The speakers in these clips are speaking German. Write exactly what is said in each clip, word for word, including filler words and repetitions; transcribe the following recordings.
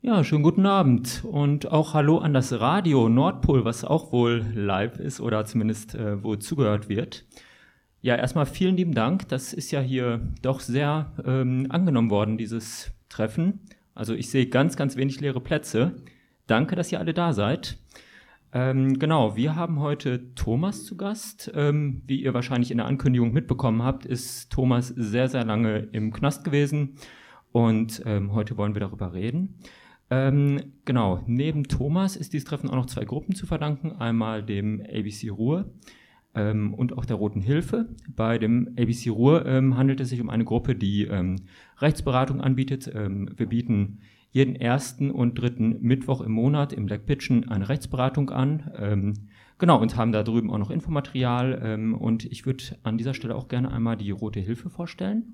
Ja, schönen guten Abend und auch Hallo an das Radio Nordpol, was auch wohl live ist oder zumindest äh, wo zugehört wird. Ja, erstmal vielen lieben Dank. Das ist ja hier doch sehr ähm, angenommen worden, dieses Treffen. Also ich sehe ganz, ganz wenig leere Plätze. Danke, dass ihr alle da seid. Ähm, genau, wir haben heute Thomas zu Gast. Ähm, wie ihr wahrscheinlich in der Ankündigung mitbekommen habt, ist Thomas sehr, sehr lange im Knast gewesen und ähm, heute wollen wir darüber reden. Ähm, genau, neben Thomas ist dieses Treffen auch noch zwei Gruppen zu verdanken. Einmal dem A B C Ruhr ähm, und auch der Roten Hilfe. Bei dem A B C Ruhr ähm, handelt es sich um eine Gruppe, die ähm, Rechtsberatung anbietet. Ähm, wir bieten jeden ersten und dritten Mittwoch im Monat im Black Pigeon eine Rechtsberatung an. Ähm, genau, und haben da drüben auch noch Infomaterial. Ähm, und ich würde an dieser Stelle auch gerne einmal die Rote Hilfe vorstellen.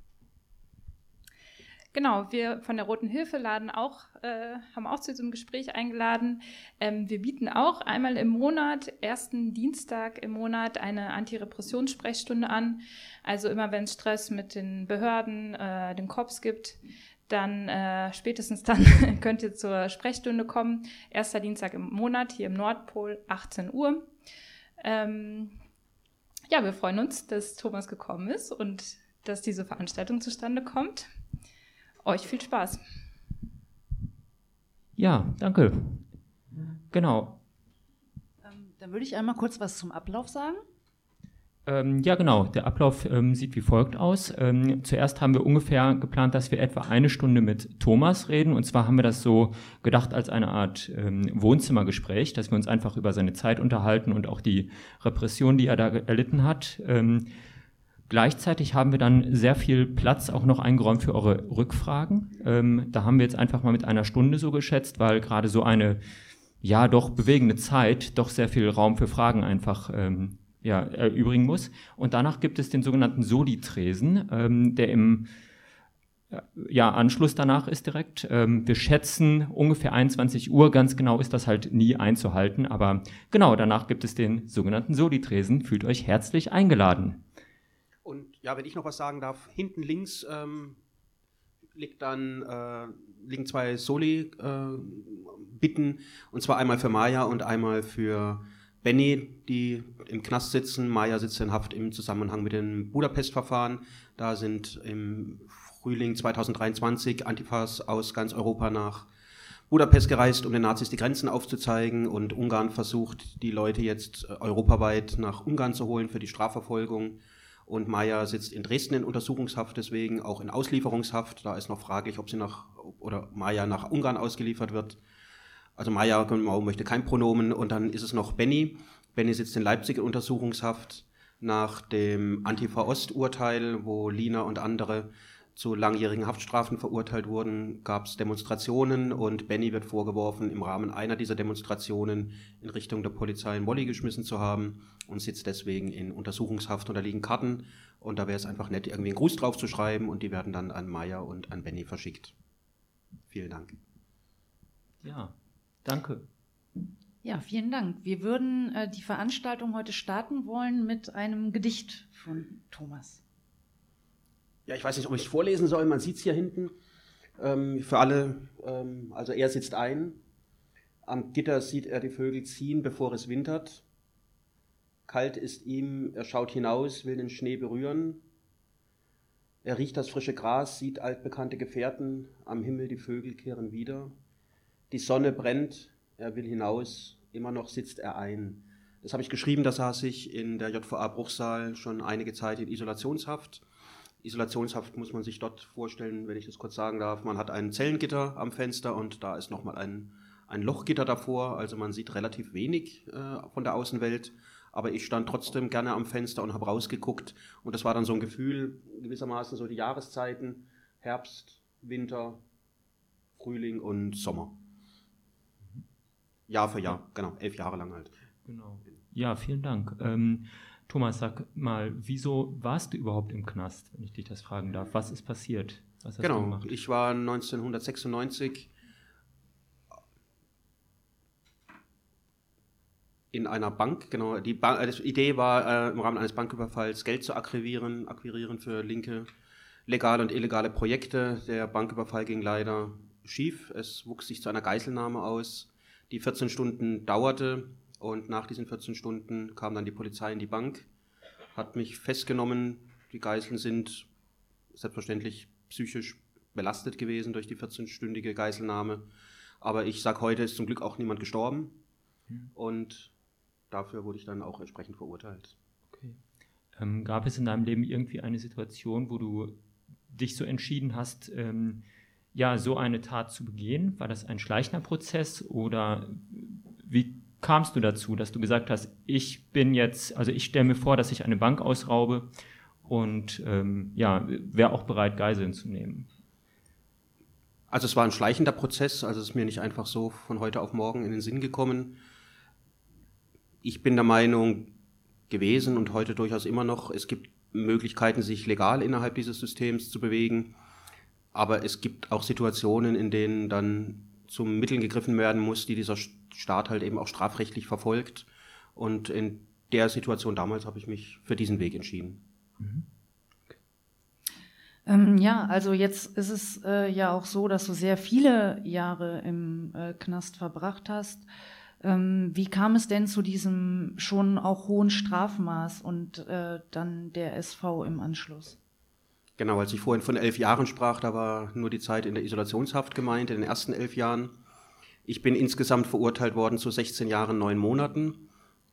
Genau, wir von der Roten Hilfe laden auch, äh, haben auch zu diesem Gespräch eingeladen. Ähm, wir bieten auch einmal im Monat, ersten Dienstag im Monat, eine Antirepressionssprechstunde an. Also immer wenn es Stress mit den Behörden, äh, den Cops gibt, dann äh, spätestens dann könnt ihr zur Sprechstunde kommen. Erster Dienstag im Monat hier im Nordpol, achtzehn Uhr. Ähm, ja, wir freuen uns, dass Thomas gekommen ist und dass diese Veranstaltung zustande kommt. Euch viel Spaß. Ja, danke. Genau. Ähm, dann würde ich einmal kurz was zum Ablauf sagen. Ähm, ja, genau. Der Ablauf ähm, sieht wie folgt aus. Ähm, zuerst haben wir ungefähr geplant, dass wir etwa eine Stunde mit Thomas reden. Und zwar haben wir das so gedacht als eine Art ähm, Wohnzimmergespräch, dass wir uns einfach über seine Zeit unterhalten und auch die Repression, die er da erlitten hat. Ähm, Gleichzeitig haben wir dann sehr viel Platz auch noch eingeräumt für eure Rückfragen. Ähm, da haben wir jetzt einfach mal mit einer Stunde so geschätzt, weil gerade so eine, ja, doch bewegende Zeit doch sehr viel Raum für Fragen einfach ähm, ja, erübrigen muss. Und danach gibt es den sogenannten Soli-Tresen, ähm, der im ja, Anschluss danach ist direkt. Ähm, wir schätzen ungefähr einundzwanzig Uhr, ganz genau ist das halt nie einzuhalten, aber genau, danach gibt es den sogenannten Soli-Tresen. Fühlt euch herzlich eingeladen. Und ja, wenn ich noch was sagen darf, hinten links ähm, liegt dann, äh, liegen zwei Soli-Bitten, äh, und zwar einmal für Maya und einmal für Benny, die im Knast sitzen. Maya sitzt in Haft im Zusammenhang mit dem Budapest-Verfahren. Da sind im Frühling zweitausenddreiundzwanzig Antifas aus ganz Europa nach Budapest gereist, um den Nazis die Grenzen aufzuzeigen, und Ungarn versucht, die Leute jetzt europaweit nach Ungarn zu holen für die Strafverfolgung. Und Maya sitzt in Dresden in Untersuchungshaft, deswegen auch in Auslieferungshaft. Da ist noch fraglich, ob sie nach, oder Maya nach Ungarn ausgeliefert wird. Also Maya genau, möchte kein Pronomen. Und dann ist es noch Benny. Benny sitzt in Leipzig in Untersuchungshaft nach dem Antifa-Ost-Urteil, wo Lina und andere zu langjährigen Haftstrafen verurteilt wurden, gab es Demonstrationen, und Benny wird vorgeworfen, im Rahmen einer dieser Demonstrationen in Richtung der Polizei einen Molly geschmissen zu haben und sitzt deswegen in Untersuchungshaft, und da liegen Karten, und da wäre es einfach nett, irgendwie einen Gruß drauf zu schreiben, und die werden dann an Maya und an Benny verschickt. Vielen Dank. Ja, danke. Ja, vielen Dank. Wir würden äh, die Veranstaltung heute starten wollen mit einem Gedicht von Thomas. Ja, ich weiß nicht, ob ich es vorlesen soll, man sieht es hier hinten. Ähm, für alle, ähm, also er sitzt ein. Am Gitter sieht er die Vögel ziehen, bevor es wintert. Kalt ist ihm, er schaut hinaus, will den Schnee berühren. Er riecht das frische Gras, sieht altbekannte Gefährten, am Himmel die Vögel kehren wieder. Die Sonne brennt, er will hinaus, immer noch sitzt er ein. Das habe ich geschrieben, da saß ich in der J V A Bruchsal schon einige Zeit in Isolationshaft. Isolationshaft muss man sich dort vorstellen, wenn ich das kurz sagen darf. Man hat ein Zellengitter am Fenster, und da ist nochmal ein, ein Lochgitter davor. Also man sieht relativ wenig äh, von der Außenwelt. Aber ich stand trotzdem gerne am Fenster und habe rausgeguckt. Und das war dann so ein Gefühl, gewissermaßen so die Jahreszeiten: Herbst, Winter, Frühling und Sommer. Jahr für Jahr, genau, elf Jahre lang halt. Genau. Ja, vielen Dank. Ähm, Thomas, sag mal, wieso warst du überhaupt im Knast, wenn ich dich das fragen darf? Was ist passiert? Was hast genau, du gemacht? Ich war neunzehnhundertsechsundneunzig in einer Bank. Genau, die, ba- die Idee war, äh, im Rahmen eines Banküberfalls Geld zu akquirieren, akquirieren für linke, legale und illegale Projekte. Der Banküberfall ging leider schief. Es wuchs sich zu einer Geiselnahme aus, die vierzehn Stunden dauerte. Und nach diesen vierzehn Stunden kam dann die Polizei in die Bank, hat mich festgenommen. Die Geiseln sind selbstverständlich psychisch belastet gewesen durch die vierzehnstündige Geiselnahme. Aber ich sage, heute ist zum Glück auch niemand gestorben. Und dafür wurde ich dann auch entsprechend verurteilt. Okay. Ähm, gab es in deinem Leben irgendwie eine Situation, wo du dich so entschieden hast, ähm, ja, so eine Tat zu begehen? War das ein schleichender Prozess oder wie kamst du dazu, dass du gesagt hast, ich bin jetzt, also ich stelle mir vor, dass ich eine Bank ausraube und ähm, ja, wäre auch bereit, Geiseln zu nehmen? Also es war ein schleichender Prozess, also es ist mir nicht einfach so von heute auf morgen in den Sinn gekommen. Ich bin der Meinung gewesen und heute durchaus immer noch, es gibt Möglichkeiten, sich legal innerhalb dieses Systems zu bewegen, aber es gibt auch Situationen, in denen dann zu Mitteln gegriffen werden muss, die dieser Staat halt eben auch strafrechtlich verfolgt. Und in der Situation damals habe ich mich für diesen Weg entschieden. Mhm. Okay. Ähm, ja, also jetzt ist es äh, ja auch so, dass du sehr viele Jahre im äh, Knast verbracht hast. Ähm, wie kam es denn zu diesem schon auch hohen Strafmaß und äh, dann der S V im Anschluss? Genau, als ich vorhin von elf Jahren sprach, da war nur die Zeit in der Isolationshaft gemeint, in den ersten elf Jahren. Ich bin insgesamt verurteilt worden zu sechzehn Jahren, neun Monaten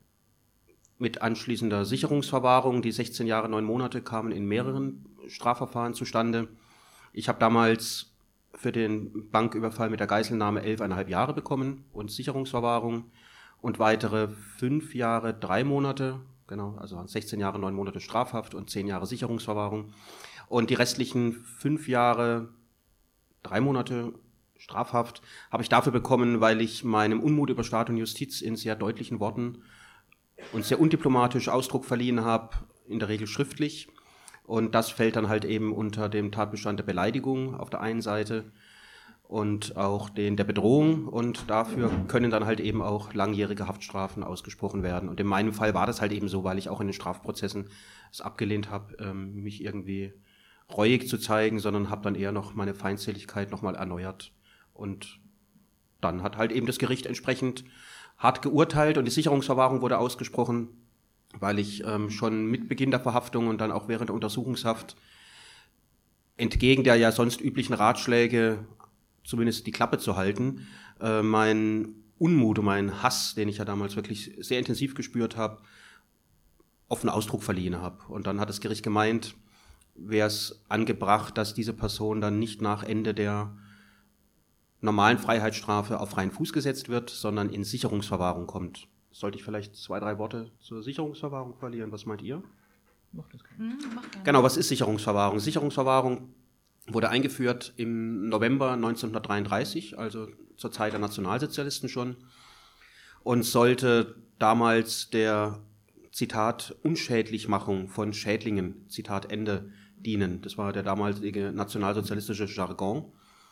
mit anschließender Sicherungsverwahrung. Die sechzehn Jahre, neun Monate kamen in mehreren Strafverfahren zustande. Ich habe damals für den Banküberfall mit der Geiselnahme elfeinhalb Jahre bekommen und Sicherungsverwahrung und weitere fünf Jahre, drei Monate, genau, also sechzehn Jahre, neun Monate Strafhaft und zehn Jahre Sicherungsverwahrung. Und die restlichen fünf Jahre, drei Monate Strafhaft habe ich dafür bekommen, weil ich meinem Unmut über Staat und Justiz in sehr deutlichen Worten und sehr undiplomatisch Ausdruck verliehen habe, in der Regel schriftlich. Und das fällt dann halt eben unter dem Tatbestand der Beleidigung auf der einen Seite und auch den der Bedrohung. Und dafür können dann halt eben auch langjährige Haftstrafen ausgesprochen werden. Und in meinem Fall war das halt eben so, weil ich auch in den Strafprozessen es abgelehnt habe, ähm, mich irgendwie reuig zu zeigen, sondern habe dann eher noch meine Feindseligkeit nochmal erneuert. Und dann hat halt eben das Gericht entsprechend hart geurteilt und die Sicherungsverwahrung wurde ausgesprochen, weil ich ähm, schon mit Beginn der Verhaftung und dann auch während der Untersuchungshaft entgegen der ja sonst üblichen Ratschläge, zumindest die Klappe zu halten, äh, mein Unmut und mein Hass, den ich ja damals wirklich sehr intensiv gespürt habe, offen Ausdruck verliehen habe. Und dann hat das Gericht gemeint, wäre es angebracht, dass diese Person dann nicht nach Ende der normalen Freiheitsstrafe auf freien Fuß gesetzt wird, sondern in Sicherungsverwahrung kommt. Sollte ich vielleicht zwei, drei Worte zur Sicherungsverwahrung verlieren? Was meint ihr? Mach das gerne. Hm, mach gerne. Genau, was ist Sicherungsverwahrung? Sicherungsverwahrung wurde eingeführt im November neunzehnhundertdreiunddreißig, also zur Zeit der Nationalsozialisten schon, und sollte damals der, Zitat, Unschädlichmachung von Schädlingen, Zitat Ende, dienen. Das war der damalige nationalsozialistische Jargon.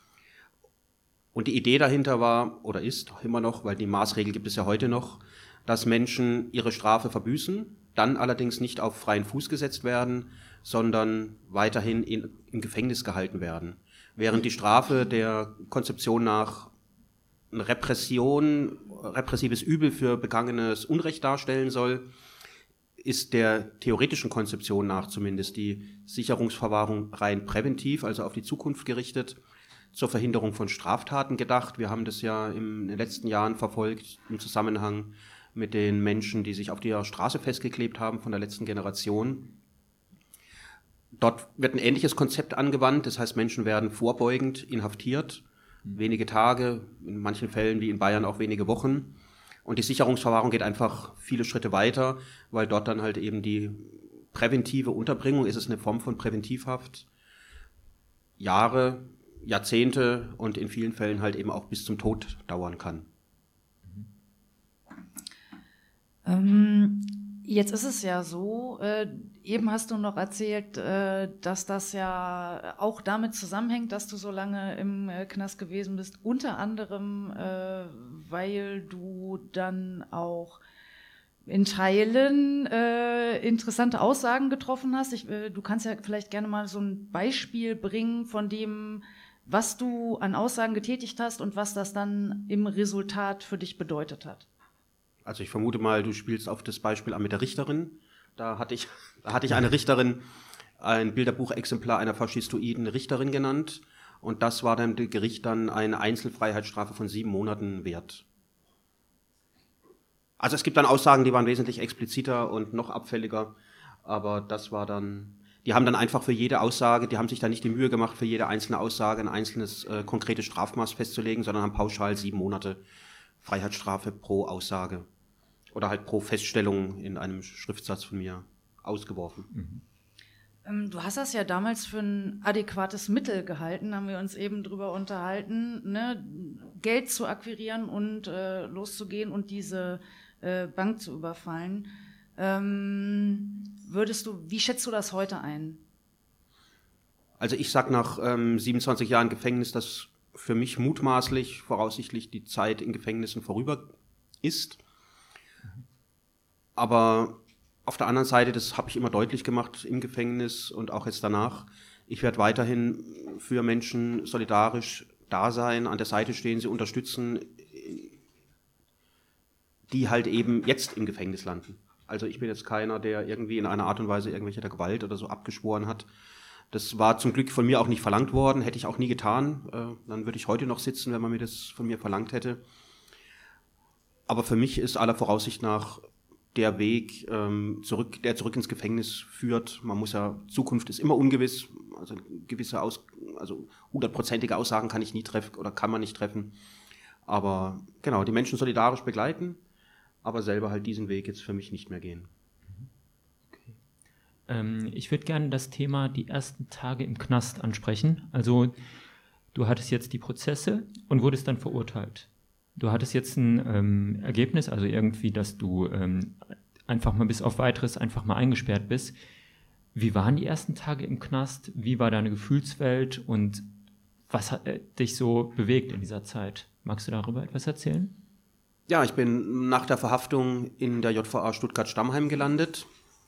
Und die Idee dahinter war, oder ist immer noch, weil die Maßregel gibt es ja heute noch, dass Menschen ihre Strafe verbüßen, dann allerdings nicht auf freien Fuß gesetzt werden, sondern weiterhin in, im Gefängnis gehalten werden. Während die Strafe der Konzeption nach eine Repression, repressives Übel für begangenes Unrecht darstellen soll, ist der theoretischen Konzeption nach zumindest die Sicherungsverwahrung rein präventiv, also auf die Zukunft gerichtet, zur Verhinderung von Straftaten gedacht. Wir haben das ja in den letzten Jahren verfolgt im Zusammenhang mit den Menschen, die sich auf der Straße festgeklebt haben von der letzten Generation. Dort wird ein ähnliches Konzept angewandt, das heißt, Menschen werden vorbeugend inhaftiert, wenige Tage, in manchen Fällen wie in Bayern auch wenige Wochen. Und die Sicherungsverwahrung geht einfach viele Schritte weiter, weil dort dann halt eben die präventive Unterbringung, ist es eine Form von Präventivhaft, Jahre, Jahrzehnte und in vielen Fällen halt eben auch bis zum Tod dauern kann. Ähm, jetzt ist es ja so, äh, eben hast du noch erzählt, äh, dass das ja auch damit zusammenhängt, dass du so lange im äh, Knast gewesen bist, unter anderem, äh, weil du dann auch in Teilen äh, interessante Aussagen getroffen hast. Ich, äh, du kannst ja vielleicht gerne mal so ein Beispiel bringen von dem, was du an Aussagen getätigt hast und was das dann im Resultat für dich bedeutet hat. Also ich vermute mal, du spielst auf das Beispiel an mit der Richterin. Da hatte ich, da hatte ich eine Richterin, ein Bilderbuchexemplar einer faschistoiden Richterin genannt. Und das war dann dem Gericht dann eine Einzelfreiheitsstrafe von sieben Monaten wert. Also es gibt dann Aussagen, die waren wesentlich expliziter und noch abfälliger. Aber das war dann, die haben dann einfach für jede Aussage, die haben sich da nicht die Mühe gemacht, für jede einzelne Aussage ein einzelnes äh, konkretes Strafmaß festzulegen, sondern haben pauschal sieben Monate Freiheitsstrafe pro Aussage oder halt pro Feststellung in einem Schriftsatz von mir ausgeworfen. Mhm. Du hast das ja damals für ein adäquates Mittel gehalten, haben wir uns eben drüber unterhalten, ne? Geld zu akquirieren und äh, loszugehen und diese äh, Bank zu überfallen. Ähm, würdest du, wie schätzt du das heute ein? Also ich sag nach ähm, siebenundzwanzig Jahren Gefängnis, dass für mich mutmaßlich, voraussichtlich die Zeit in Gefängnissen vorüber ist. Aber auf der anderen Seite, das habe ich immer deutlich gemacht im Gefängnis und auch jetzt danach, ich werde weiterhin für Menschen solidarisch da sein, an der Seite stehen, sie unterstützen, die halt eben jetzt im Gefängnis landen. Also ich bin jetzt keiner, der irgendwie in einer Art und Weise irgendwelche der Gewalt oder so abgeschworen hat. Das war zum Glück von mir auch nicht verlangt worden, hätte ich auch nie getan. Äh, dann würde ich heute noch sitzen, wenn man mir das von mir verlangt hätte. Aber für mich ist aller Voraussicht nach der Weg ähm, zurück, der zurück ins Gefängnis führt. Man muss ja, Zukunft ist immer ungewiss, also gewisse Aus, also hundertprozentige Aussagen kann ich nie treffen oder kann man nicht treffen. Aber genau, die Menschen solidarisch begleiten, aber selber halt diesen Weg jetzt für mich nicht mehr gehen. Okay. Ähm, ich würde gerne das Thema die ersten Tage im Knast ansprechen. Also du hattest jetzt die Prozesse und wurdest dann verurteilt. Du hattest jetzt ein ähm, Ergebnis, also irgendwie, dass du ähm, einfach mal bis auf Weiteres einfach mal eingesperrt bist. Wie waren die ersten Tage im Knast? Wie war deine Gefühlswelt und was hat äh, dich so bewegt in dieser Zeit? Magst du darüber etwas erzählen? Ja, ich bin nach der Verhaftung in der J V A Stuttgart-Stammheim gelandet.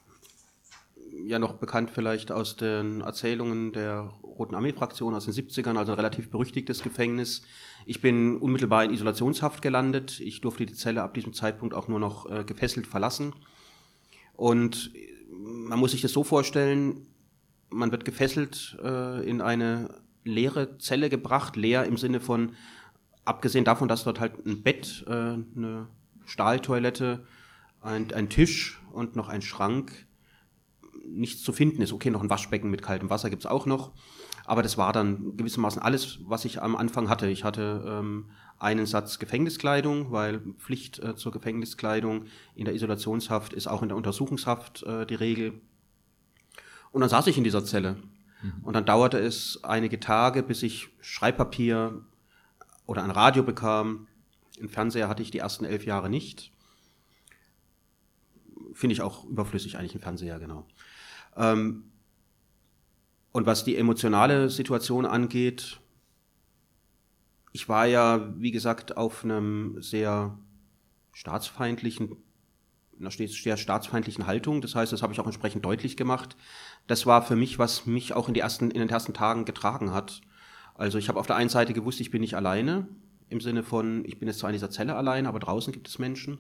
Ja, noch bekannt vielleicht aus den Erzählungen der Roten Armee-Fraktion aus den siebzigern, also ein relativ berüchtigtes Gefängnis. Ich bin unmittelbar in Isolationshaft gelandet. Ich durfte die Zelle ab diesem Zeitpunkt auch nur noch äh, gefesselt verlassen. Und man muss sich das so vorstellen, man wird gefesselt äh, in eine leere Zelle gebracht, leer im Sinne von, abgesehen davon, dass dort halt ein Bett, äh, eine Stahltoilette, ein, ein Tisch und noch ein Schrank nichts zu finden ist. Okay, noch ein Waschbecken mit kaltem Wasser gibt's auch noch, aber das war dann gewissermaßen alles, was ich am Anfang hatte. Ich hatte ähm, einen Satz Gefängniskleidung, weil Pflicht äh, zur Gefängniskleidung in der Isolationshaft ist auch in der Untersuchungshaft äh, die Regel. Und dann saß ich in dieser Zelle mhm. und dann dauerte es einige Tage, bis ich Schreibpapier oder ein Radio bekam. Einen Fernseher hatte ich die ersten elf Jahre nicht. Finde ich auch überflüssig eigentlich, ein Fernseher, genau. Ähm, und was die emotionale Situation angeht, ich war ja, wie gesagt, auf einem sehr staatsfeindlichen, einer sehr staatsfeindlichen Haltung. Das heißt, das habe ich auch entsprechend deutlich gemacht. Das war für mich, was mich auch in, die ersten, in den ersten Tagen getragen hat. Also ich habe auf der einen Seite gewusst, ich bin nicht alleine, im Sinne von, ich bin jetzt zwar in dieser Zelle allein, aber draußen gibt es Menschen.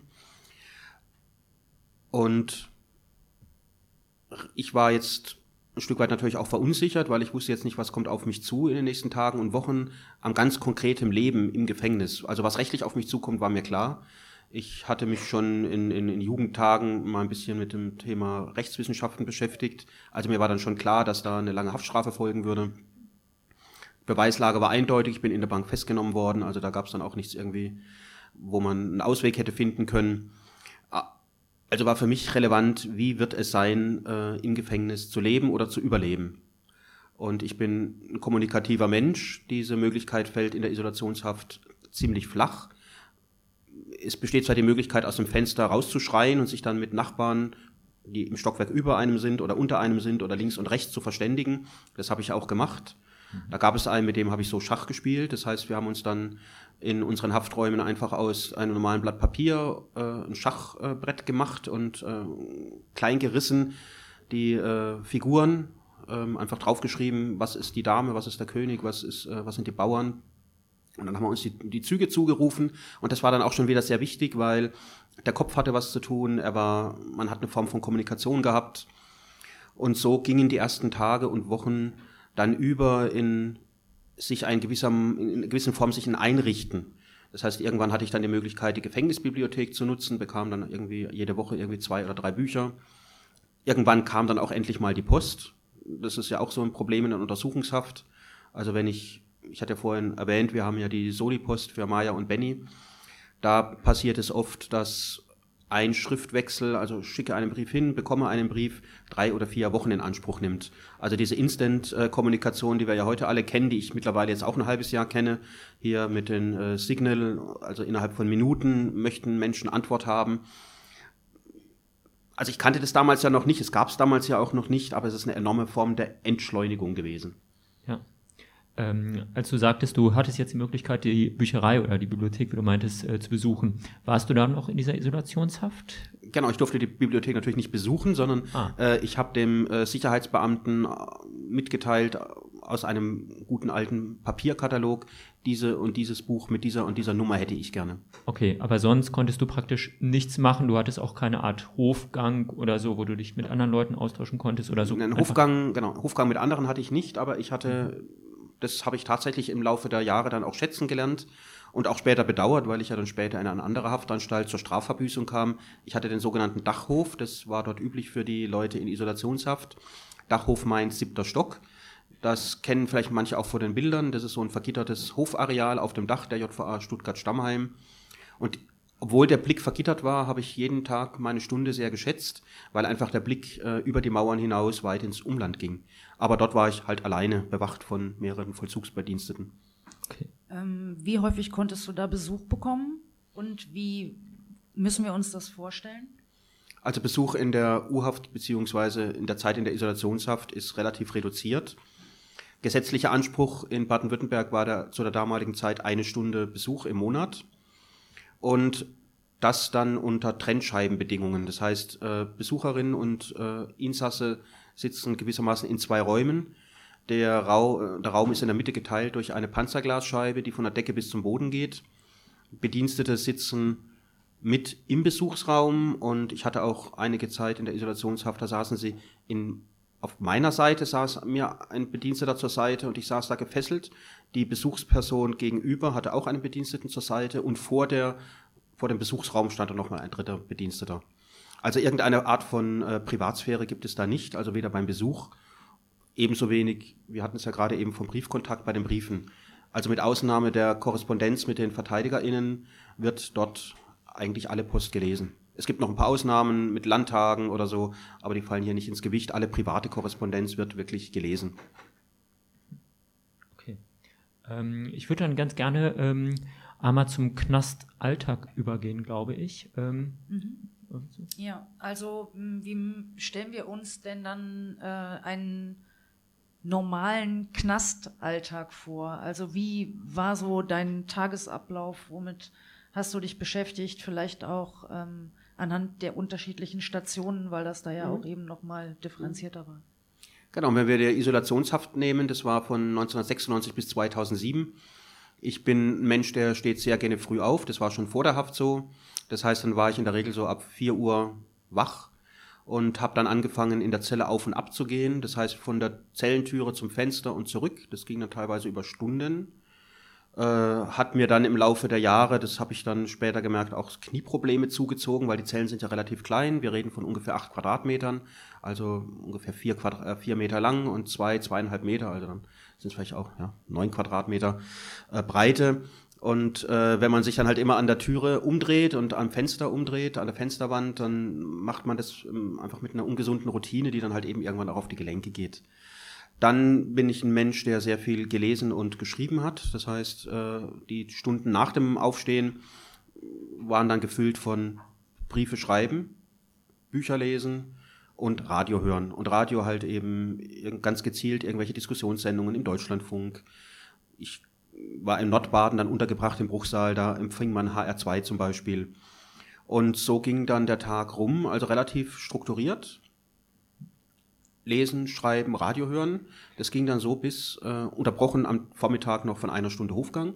Und ich war jetzt ein Stück weit natürlich auch verunsichert, weil ich wusste jetzt nicht, was kommt auf mich zu in den nächsten Tagen und Wochen am ganz konkreten Leben im Gefängnis. Also was rechtlich auf mich zukommt, war mir klar. Ich hatte mich schon in, in, in Jugendtagen mal ein bisschen mit dem Thema Rechtswissenschaften beschäftigt. Also mir war dann schon klar, dass da eine lange Haftstrafe folgen würde. Beweislage war eindeutig, ich bin in der Bank festgenommen worden, also da gab es dann auch nichts irgendwie, wo man einen Ausweg hätte finden können. Also war für mich relevant, wie wird es sein, äh, im Gefängnis zu leben oder zu überleben. Und ich bin ein kommunikativer Mensch. Diese Möglichkeit fällt in der Isolationshaft ziemlich flach. Es besteht zwar die Möglichkeit, aus dem Fenster rauszuschreien und sich dann mit Nachbarn, die im Stockwerk über einem sind oder unter einem sind oder links und rechts zu verständigen. Das habe ich auch gemacht. Da gab es einen, mit dem habe ich so Schach gespielt. Das heißt, wir haben uns dann in unseren Hafträumen einfach aus einem normalen Blatt Papier äh, ein Schachbrett äh, gemacht und äh, klein gerissen die äh, Figuren ähm, einfach draufgeschrieben, was ist die Dame, was ist der König, was, ist, äh, was sind die Bauern. Und dann haben wir uns die, die Züge zugerufen und das war dann auch schon wieder sehr wichtig, weil der Kopf hatte was zu tun, er war, man hat eine Form von Kommunikation gehabt und so gingen die ersten Tage und Wochen dann über in sich ein gewisser, in einer gewissen Form sich in Einrichten. Das heißt, irgendwann hatte ich dann die Möglichkeit, die Gefängnisbibliothek zu nutzen, bekam dann irgendwie jede Woche irgendwie zwei oder drei Bücher. Irgendwann kam dann auch endlich mal die Post. Das ist ja auch so ein Problem in der Untersuchungshaft. Also wenn ich Ich hatte ja vorhin erwähnt, wir haben ja die Soli-Post für Maja und Benny. Da passiert es oft, dass ein Schriftwechsel, also schicke einen Brief hin, bekomme einen Brief, drei oder vier Wochen in Anspruch nimmt. Also diese Instant-Kommunikation, die wir ja heute alle kennen, die ich mittlerweile jetzt auch ein halbes Jahr kenne, hier mit den äh, Signal, also innerhalb von Minuten möchten Menschen Antwort haben. Also ich kannte das damals ja noch nicht, es gab es damals ja auch noch nicht, aber es ist eine enorme Form der Entschleunigung gewesen. Ja. Ähm, als du sagtest, du hattest jetzt die Möglichkeit, die Bücherei oder die Bibliothek, wie du meintest, äh, zu besuchen. Warst du dann noch in dieser Isolationshaft? Genau, ich durfte die Bibliothek natürlich nicht besuchen, sondern ah. äh, ich habe dem äh, Sicherheitsbeamten mitgeteilt, aus einem guten alten Papierkatalog, diese und dieses Buch mit dieser und dieser Nummer hätte ich gerne. Okay, aber sonst konntest du praktisch nichts machen, du hattest auch keine Art Hofgang oder so, wo du dich mit anderen Leuten austauschen konntest oder so? Einen Hofgang, genau, Hofgang mit anderen hatte ich nicht, aber ich hatte... Das habe ich tatsächlich im Laufe der Jahre dann auch schätzen gelernt und auch später bedauert, weil ich ja dann später in eine andere Haftanstalt zur Strafverbüßung kam. Ich hatte den sogenannten Dachhof, das war dort üblich für die Leute in Isolationshaft. Dachhof Mainz, siebter Stock. Das kennen vielleicht manche auch vor den Bildern. Das ist so ein vergittertes Hofareal auf dem Dach der J V A Stuttgart-Stammheim. Und obwohl der Blick vergittert war, habe ich jeden Tag meine Stunde sehr geschätzt, weil einfach der Blick äh, über die Mauern hinaus weit ins Umland ging. Aber dort war ich halt alleine, bewacht von mehreren Vollzugsbediensteten. Okay. Ähm, wie häufig konntest du da Besuch bekommen und wie müssen wir uns das vorstellen? Also Besuch in der U-Haft bzw. in der Zeit in der Isolationshaft ist relativ reduziert. Gesetzlicher Anspruch in Baden-Württemberg war der, zu der damaligen Zeit eine Stunde Besuch im Monat. Und das dann unter Trennscheibenbedingungen. Das heißt, äh, Besucherin und äh, Insasse sitzen gewissermaßen in zwei Räumen. Der, Rau- der Raum ist in der Mitte geteilt durch eine Panzerglasscheibe, die von der Decke bis zum Boden geht. Bedienstete sitzen mit im Besuchsraum und ich hatte auch einige Zeit in der Isolationshaft, da saßen sie in, auf meiner Seite, saß mir ein Bediensteter zur Seite und ich saß da gefesselt. Die Besuchsperson gegenüber hatte auch einen Bediensteten zur Seite und vor der, vor dem Besuchsraum stand dann nochmal ein dritter Bediensteter. Also irgendeine Art von äh, Privatsphäre gibt es da nicht, also weder beim Besuch, ebenso wenig, wir hatten es ja gerade eben vom Briefkontakt bei den Briefen. Also mit Ausnahme der Korrespondenz mit den VerteidigerInnen wird dort eigentlich alle Post gelesen. Es gibt noch ein paar Ausnahmen mit Landtagen oder so, aber die fallen hier nicht ins Gewicht. Alle private Korrespondenz wird wirklich gelesen. Okay. Ähm, ich würde dann ganz gerne ähm, einmal zum Knastalltag übergehen, glaube ich. Ähm, mhm. Ja, also wie stellen wir uns denn dann äh, einen normalen Knastalltag vor? Also wie war so dein Tagesablauf? Womit hast du dich beschäftigt? Vielleicht auch ähm, anhand der unterschiedlichen Stationen, weil das da ja mhm. auch eben nochmal differenzierter war. Genau, wenn wir die Isolationshaft nehmen, das war von neunzehnhundertsechsundneunzig bis zweitausendsieben. Ich bin ein Mensch, der steht sehr gerne früh auf. Das war schon vor der Haft so. Das heißt, dann war ich in der Regel so ab vier Uhr wach und habe dann angefangen, in der Zelle auf und ab zu gehen. Das heißt, von der Zellentüre zum Fenster und zurück. Das ging dann teilweise über Stunden. Äh, hat mir dann im Laufe der Jahre, das habe ich dann später gemerkt, auch Knieprobleme zugezogen, weil die Zellen sind ja relativ klein. Wir reden von ungefähr acht Quadratmetern, also ungefähr vier, Quadrat, äh, vier Meter lang und zwei, zweieinhalb Meter, also dann sind es vielleicht auch ja, neun Quadratmeter äh, Breite. Und äh, wenn man sich dann halt immer an der Türe umdreht und am Fenster umdreht, an der Fensterwand, dann macht man das ähm, einfach mit einer ungesunden Routine, die dann halt eben irgendwann auch auf die Gelenke geht. Dann bin ich ein Mensch, der sehr viel gelesen und geschrieben hat. Das heißt, äh, die Stunden nach dem Aufstehen waren dann gefüllt von Briefe schreiben, Bücher lesen und Radio hören. Und Radio halt eben ganz gezielt irgendwelche Diskussionssendungen im Deutschlandfunk. Ich war in Nordbaden dann untergebracht im Bruchsal, da empfing man H R zwei zum Beispiel. Und so ging dann der Tag rum, also relativ strukturiert. lesen, schreiben, Radio hören. Das ging dann so bis, äh, unterbrochen am Vormittag noch von einer Stunde Hofgang.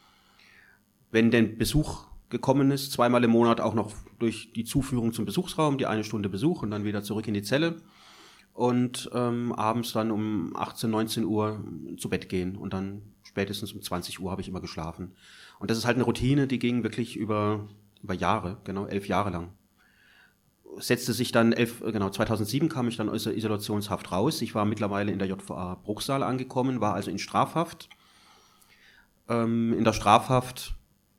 Wenn denn Besuch gekommen ist, zweimal im Monat auch noch durch die Zuführung zum Besuchsraum, die eine Stunde Besuch und dann wieder zurück in die Zelle. Und ähm, abends dann um achtzehn, neunzehn Uhr zu Bett gehen und dann spätestens um zwanzig Uhr habe ich immer geschlafen. Und das ist halt eine Routine, die ging wirklich über, über Jahre, genau elf Jahre lang. Setzte sich dann, elf, genau zweitausendsieben kam ich dann aus der Isolationshaft raus. Ich war mittlerweile in der J V A Bruchsal angekommen, war also in Strafhaft. Ähm, in der Strafhaft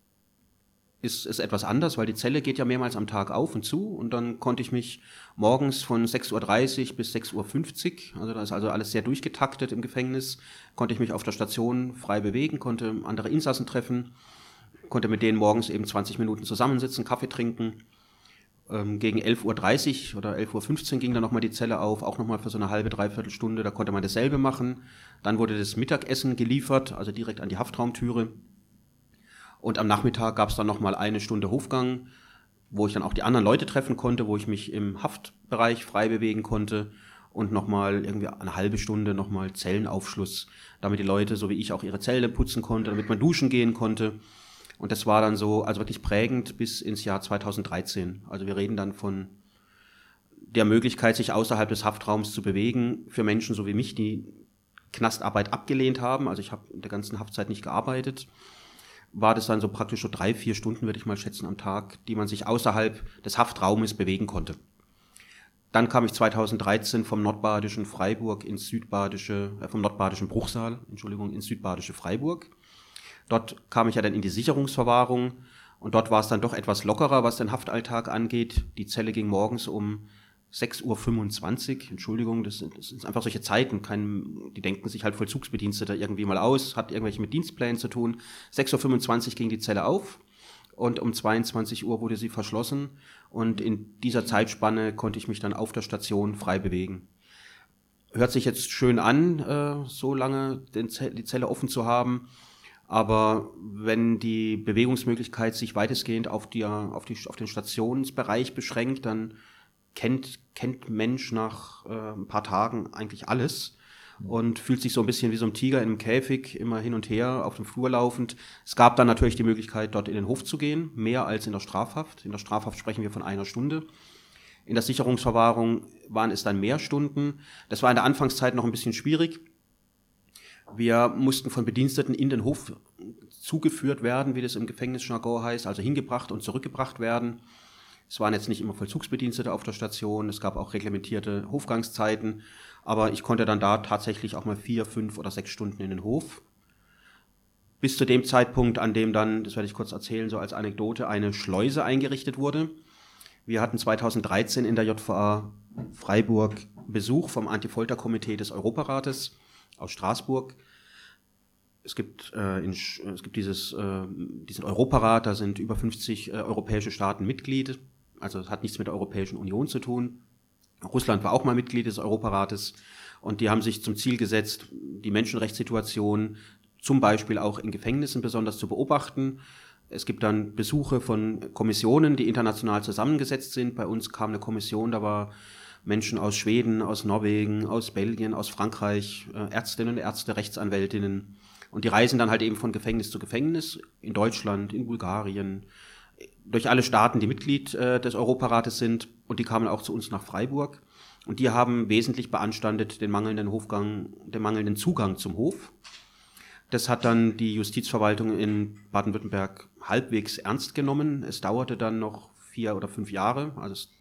ist es etwas anders, weil die Zelle geht ja mehrmals am Tag auf und zu und dann konnte ich mich morgens von sechs Uhr dreißig bis sechs Uhr fünfzig, also da ist also alles sehr durchgetaktet im Gefängnis, konnte ich mich auf der Station frei bewegen, konnte andere Insassen treffen, konnte mit denen morgens eben zwanzig Minuten zusammensitzen, Kaffee trinken. Ähm, gegen elf Uhr dreißig oder elf Uhr fünfzehn ging dann nochmal die Zelle auf, auch nochmal für so eine halbe, dreiviertel Stunde, da konnte man dasselbe machen. Dann wurde das Mittagessen geliefert, also direkt an die Haftraumtüre. Und am Nachmittag gab es dann nochmal eine Stunde Hofgang, wo ich dann auch die anderen Leute treffen konnte, wo ich mich im Haftbereich frei bewegen konnte und nochmal irgendwie eine halbe Stunde nochmal Zellenaufschluss, damit die Leute, so wie ich, auch ihre Zelle putzen konnte, damit man duschen gehen konnte. Und das war dann so, also wirklich prägend bis ins Jahr zweitausenddreizehn. Also wir reden dann von der Möglichkeit, sich außerhalb des Haftraums zu bewegen für Menschen so wie mich, die Knastarbeit abgelehnt haben. Also ich habe in der ganzen Haftzeit nicht gearbeitet. War das dann so praktisch so drei, vier Stunden, würde ich mal schätzen, am Tag, die man sich außerhalb des Haftraumes bewegen konnte. Dann kam ich zweitausenddreizehn vom nordbadischen Freiburg ins südbadische, äh, vom nordbadischen Bruchsal, Entschuldigung, ins südbadische Freiburg. Dort kam ich ja dann in die Sicherungsverwahrung und dort war es dann doch etwas lockerer, was den Haftalltag angeht. Die Zelle ging morgens um sechs Uhr fünfundzwanzig, Entschuldigung, das sind, das sind einfach solche Zeiten, kein, die denken sich halt Vollzugsbedienstete irgendwie mal aus, hat irgendwelche mit Dienstplänen zu tun. sechs Uhr fünfundzwanzig ging die Zelle auf und um zweiundzwanzig Uhr wurde sie verschlossen und in dieser Zeitspanne konnte ich mich dann auf der Station frei bewegen. Hört sich jetzt schön an, äh, so lange den Z- die Zelle offen zu haben, aber wenn die Bewegungsmöglichkeit sich weitestgehend auf, die, auf, die, auf den Stationsbereich beschränkt, dann kennt, kennt Mensch nach äh, ein paar Tagen eigentlich alles und fühlt sich so ein bisschen wie so ein Tiger in einem Käfig, immer hin und her auf dem Flur laufend. Es gab dann natürlich die Möglichkeit, dort in den Hof zu gehen, mehr als in der Strafhaft. In der Strafhaft sprechen wir von einer Stunde. In der Sicherungsverwahrung waren es dann mehr Stunden. Das war in der Anfangszeit noch ein bisschen schwierig. Wir mussten von Bediensteten in den Hof zugeführt werden, wie das im Gefängnisjargon heißt, also hingebracht und zurückgebracht werden. Es waren jetzt nicht immer Vollzugsbedienstete auf der Station, es gab auch reglementierte Hofgangszeiten, aber ich konnte dann da tatsächlich auch mal vier, fünf oder sechs Stunden in den Hof. Bis zu dem Zeitpunkt, an dem dann, das werde ich kurz erzählen, so als Anekdote, eine Schleuse eingerichtet wurde. Wir hatten zweitausenddreizehn in der J V A Freiburg Besuch vom Antifolterkomitee des Europarates aus Straßburg. Es gibt, äh, in, es gibt dieses, äh, diesen Europarat, da sind über fünfzig äh, europäische Staaten Mitglied. Also es hat nichts mit der Europäischen Union zu tun. Russland war auch mal Mitglied des Europarates und die haben sich zum Ziel gesetzt, die Menschenrechtssituation zum Beispiel auch in Gefängnissen besonders zu beobachten. Es gibt dann Besuche von Kommissionen, die international zusammengesetzt sind. Bei uns kam eine Kommission, da war Menschen aus Schweden, aus Norwegen, aus Belgien, aus Frankreich, äh, Ärztinnen, Ärzte, Rechtsanwältinnen. Und die reisen dann halt eben von Gefängnis zu Gefängnis in Deutschland, in Bulgarien, durch alle Staaten, die Mitglied äh, des Europarates sind. Und die kamen auch zu uns nach Freiburg. Und die haben wesentlich beanstandet den mangelnden Hofgang, den mangelnden Zugang zum Hof. Das hat dann die Justizverwaltung in Baden-Württemberg halbwegs ernst genommen. Es dauerte dann noch vier oder fünf Jahre, also es,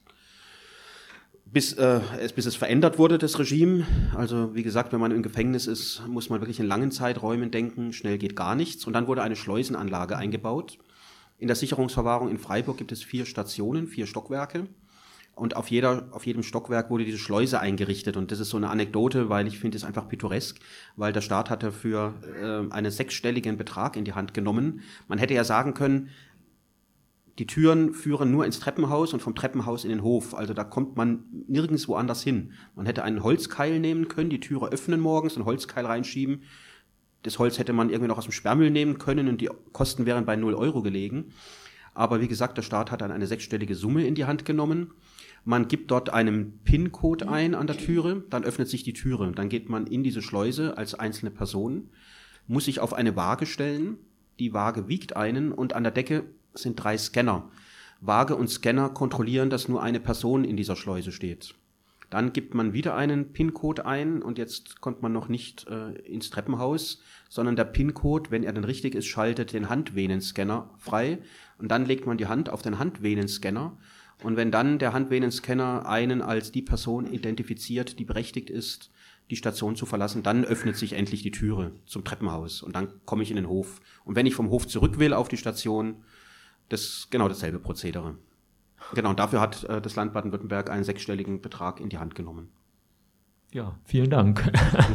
bis, äh, es, bis es verändert wurde, das Regime. Also wie gesagt, wenn man im Gefängnis ist, muss man wirklich in langen Zeiträumen denken, schnell geht gar nichts. Und dann wurde eine Schleusenanlage eingebaut. In der Sicherungsverwahrung in Freiburg gibt es vier Stationen, vier Stockwerke. Und auf, jeder, auf jedem Stockwerk wurde diese Schleuse eingerichtet. Und das ist so eine Anekdote, weil ich finde es einfach pittoresk, weil der Staat hat dafür äh, einen sechsstelligen Betrag in die Hand genommen. Man hätte ja sagen können, die Türen führen nur ins Treppenhaus und vom Treppenhaus in den Hof. Also da kommt man nirgendwo anders hin. Man hätte einen Holzkeil nehmen können, die Türe öffnen morgens, einen Holzkeil reinschieben. Das Holz hätte man irgendwie noch aus dem Sperrmüll nehmen können und die Kosten wären bei null Euro gelegen. Aber wie gesagt, der Staat hat dann eine sechsstellige Summe in die Hand genommen. Man gibt dort einen PIN-Code ein an der Türe, dann öffnet sich die Türe. Dann geht man in diese Schleuse als einzelne Person, muss sich auf eine Waage stellen. Die Waage wiegt einen und an der Decke sind drei Scanner. Waage und Scanner kontrollieren, dass nur eine Person in dieser Schleuse steht. Dann gibt man wieder einen PIN-Code ein und jetzt kommt man noch nicht äh, ins Treppenhaus, sondern der PIN-Code, wenn er dann richtig ist, schaltet den Handvenenscanner frei und dann legt man die Hand auf den Handvenenscanner und wenn dann der Handvenenscanner einen als die Person identifiziert, die berechtigt ist, die Station zu verlassen, dann öffnet sich endlich die Türe zum Treppenhaus und dann komme ich in den Hof. Und wenn ich vom Hof zurück will auf die Station, das genau dasselbe Prozedere. Genau, und dafür hat äh, das Land Baden-Württemberg einen sechsstelligen Betrag in die Hand genommen. Ja, vielen Dank.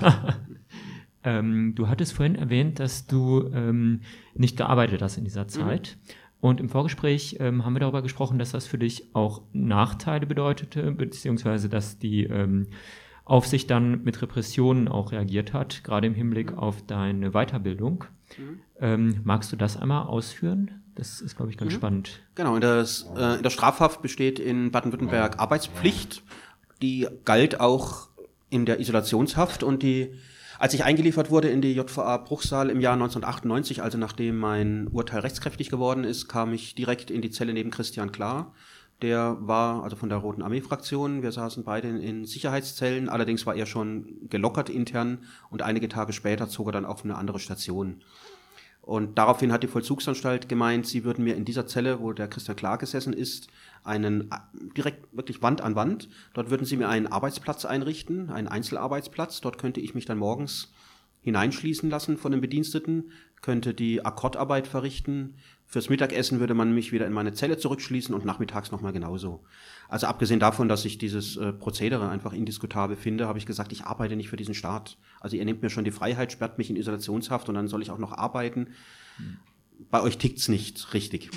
ähm, du hattest vorhin erwähnt, dass du ähm, nicht gearbeitet hast in dieser Zeit. Mhm. Und im Vorgespräch ähm, haben wir darüber gesprochen, dass das für dich auch Nachteile bedeutete, beziehungsweise dass die ähm, Aufsicht dann mit Repressionen auch reagiert hat, gerade im Hinblick mhm. auf deine Weiterbildung. Mhm. Ähm, magst du das einmal ausführen? Das ist, glaube ich, ganz mhm. spannend. Genau, in, das, äh, in der Strafhaft besteht in Baden-Württemberg Arbeitspflicht. Die galt auch in der Isolationshaft. Und die, als ich eingeliefert wurde in die J V A Bruchsal im Jahr neunzehnhundertachtundneunzig, also nachdem mein Urteil rechtskräftig geworden ist, kam ich direkt in die Zelle neben Christian Klar. Der war also von der Roten Armee-Fraktion. Wir saßen beide in, in Sicherheitszellen. Allerdings war er schon gelockert intern. Und einige Tage später zog er dann auf eine andere Station. Und daraufhin hat die Vollzugsanstalt gemeint, sie würden mir in dieser Zelle, wo der Christian Klar gesessen ist, einen direkt wirklich Wand an Wand, dort würden sie mir einen Arbeitsplatz einrichten, einen Einzelarbeitsplatz. Dort könnte ich mich dann morgens hineinschließen lassen von den Bediensteten, könnte die Akkordarbeit verrichten. Fürs Mittagessen würde man mich wieder in meine Zelle zurückschließen und nachmittags nochmal genauso. Also abgesehen davon, dass ich dieses äh, Prozedere einfach indiskutabel finde, habe ich gesagt, ich arbeite nicht für diesen Staat. Also ihr nehmt mir schon die Freiheit, sperrt mich in Isolationshaft und dann soll ich auch noch arbeiten. Mhm. Bei euch tickt's nicht richtig.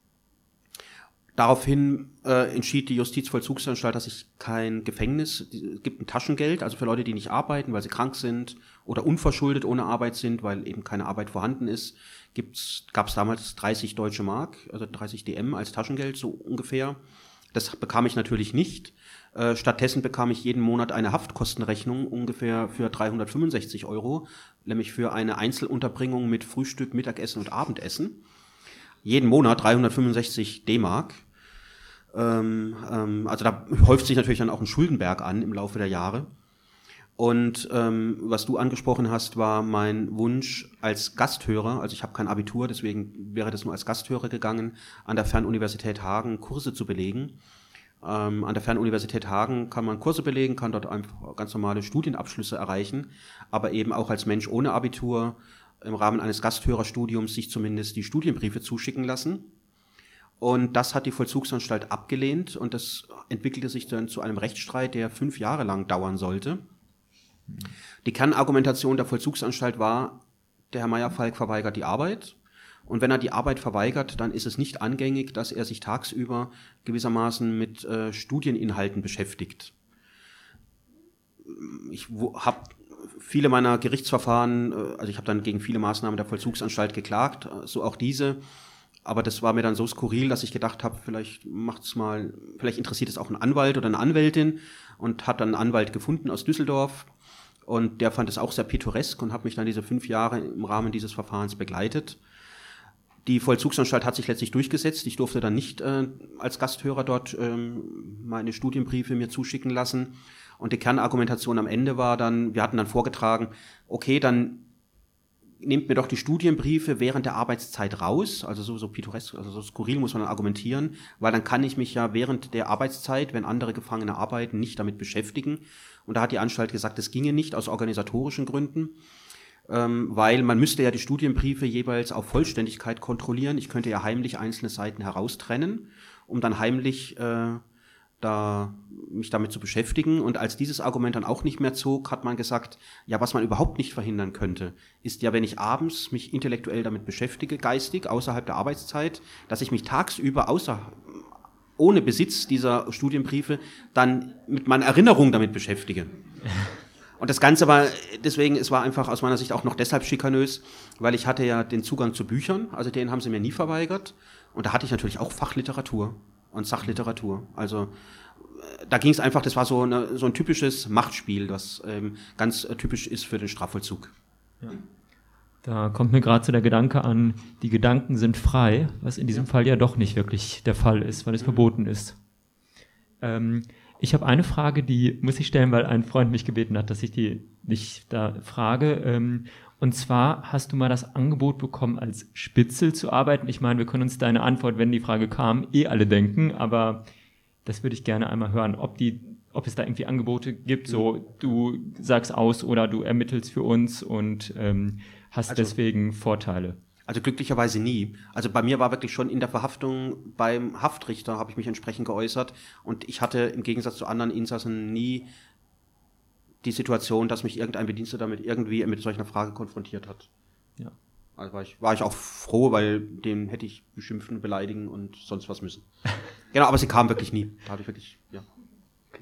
Daraufhin äh, entschied die Justizvollzugsanstalt, dass ich kein Gefängnis, es gibt ein Taschengeld, also für Leute, die nicht arbeiten, weil sie krank sind oder unverschuldet ohne Arbeit sind, weil eben keine Arbeit vorhanden ist, gab es damals dreißig deutsche Mark, also dreißig D M als Taschengeld, so ungefähr. Das bekam ich natürlich nicht. Äh, stattdessen bekam ich jeden Monat eine Haftkostenrechnung ungefähr für dreihundertfünfundsechzig Euro, nämlich für eine Einzelunterbringung mit Frühstück, Mittagessen und Abendessen. Jeden Monat dreihundertfünfundsechzig D-Mark. Ähm, ähm, also da häuft sich natürlich dann auch ein Schuldenberg an im Laufe der Jahre. Und ähm, was du angesprochen hast, war mein Wunsch als Gasthörer, also ich habe kein Abitur, deswegen wäre das nur als Gasthörer gegangen, an der Fernuniversität Hagen Kurse zu belegen. Ähm, an der Fernuniversität Hagen kann man Kurse belegen, kann dort einfach ganz normale Studienabschlüsse erreichen, aber eben auch als Mensch ohne Abitur im Rahmen eines Gasthörerstudiums sich zumindest die Studienbriefe zuschicken lassen. Und das hat die Vollzugsanstalt abgelehnt und das entwickelte sich dann zu einem Rechtsstreit, der fünf Jahre lang dauern sollte. Die Kernargumentation der Vollzugsanstalt war, der Herr Meyer-Falk verweigert die Arbeit. Und wenn er die Arbeit verweigert, dann ist es nicht angängig, dass er sich tagsüber gewissermaßen mit äh, Studieninhalten beschäftigt. Ich habe viele meiner Gerichtsverfahren, also ich habe dann gegen viele Maßnahmen der Vollzugsanstalt geklagt, so auch diese. Aber das war mir dann so skurril, dass ich gedacht habe, vielleicht macht's mal, vielleicht interessiert es auch einen Anwalt oder eine Anwältin und hat dann einen Anwalt gefunden aus Düsseldorf und der fand es auch sehr pittoresk und hat mich dann diese fünf Jahre im Rahmen dieses Verfahrens begleitet. Die Vollzugsanstalt hat sich letztlich durchgesetzt. Ich durfte dann nicht äh, als Gasthörer dort ähm, meine Studienbriefe mir zuschicken lassen. Und die Kernargumentation am Ende war dann, wir hatten dann vorgetragen, okay, dann nehmt mir doch die Studienbriefe während der Arbeitszeit raus, also so, so pittoresk, also so skurril muss man dann argumentieren, weil dann kann ich mich ja während der Arbeitszeit, wenn andere Gefangene arbeiten, nicht damit beschäftigen. Und da hat die Anstalt gesagt, das ginge nicht aus organisatorischen Gründen, ähm, weil man müsste ja die Studienbriefe jeweils auf Vollständigkeit kontrollieren. Ich könnte ja heimlich einzelne Seiten heraustrennen, um dann heimlich äh, da mich damit zu beschäftigen. Und als dieses Argument dann auch nicht mehr zog, hat man gesagt, ja, was man überhaupt nicht verhindern könnte, ist ja, wenn ich abends mich intellektuell damit beschäftige, geistig, außerhalb der Arbeitszeit, dass ich mich tagsüber außer, ohne Besitz dieser Studienbriefe dann mit meiner Erinnerung damit beschäftige. Und das Ganze war, deswegen, es war einfach aus meiner Sicht auch noch deshalb schikanös, weil ich hatte ja den Zugang zu Büchern, also den haben sie mir nie verweigert. Und da hatte ich natürlich auch Fachliteratur und Sachliteratur. Also da ging es einfach, das war so, eine, so ein typisches Machtspiel, das ähm, ganz äh, typisch ist für den Strafvollzug. Ja. Da kommt mir gerade so der Gedanke an, die Gedanken sind frei, was in diesem Fall ja doch nicht wirklich der Fall ist, weil es mhm. verboten ist. Ähm, ich habe eine Frage, die muss ich stellen, weil ein Freund mich gebeten hat, dass ich die nicht da frage. Ähm, und zwar, hast du mal das Angebot bekommen, als Spitzel zu arbeiten? Ich meine, wir können uns deine Antwort, wenn die Frage kam, eh alle denken, aber das würde ich gerne einmal hören, ob die, ob es da irgendwie Angebote gibt, so du sagst aus oder du ermittelst für uns und ähm, hast also, deswegen Vorteile. Also glücklicherweise nie. Also bei mir war wirklich schon in der Verhaftung beim Haftrichter, habe ich mich entsprechend geäußert und ich hatte im Gegensatz zu anderen Insassen nie die Situation, dass mich irgendein Bediensteter damit irgendwie mit solch einer Frage konfrontiert hat. Ja. Also war ich, war ich auch froh, weil den hätte ich beschimpfen, beleidigen und sonst was müssen. Genau, aber sie kam wirklich nie. Da hatte ich wirklich, ja. Okay.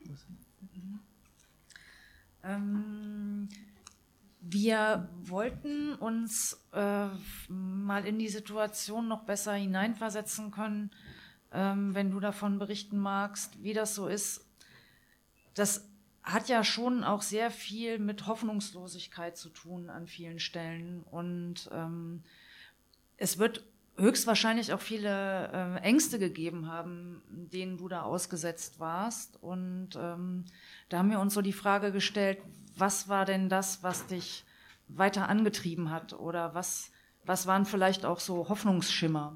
Ähm, wir wollten uns äh, mal in die Situation noch besser hineinversetzen können, ähm, wenn du davon berichten magst, wie das so ist. Das hat ja schon auch sehr viel mit Hoffnungslosigkeit zu tun an vielen Stellen. Und ähm, es wird höchstwahrscheinlich auch viele äh, Ängste gegeben haben, denen du da ausgesetzt warst. Und ähm, da haben wir uns so die Frage gestellt, was war denn das, was dich weiter angetrieben hat? Oder was, was waren vielleicht auch so Hoffnungsschimmer?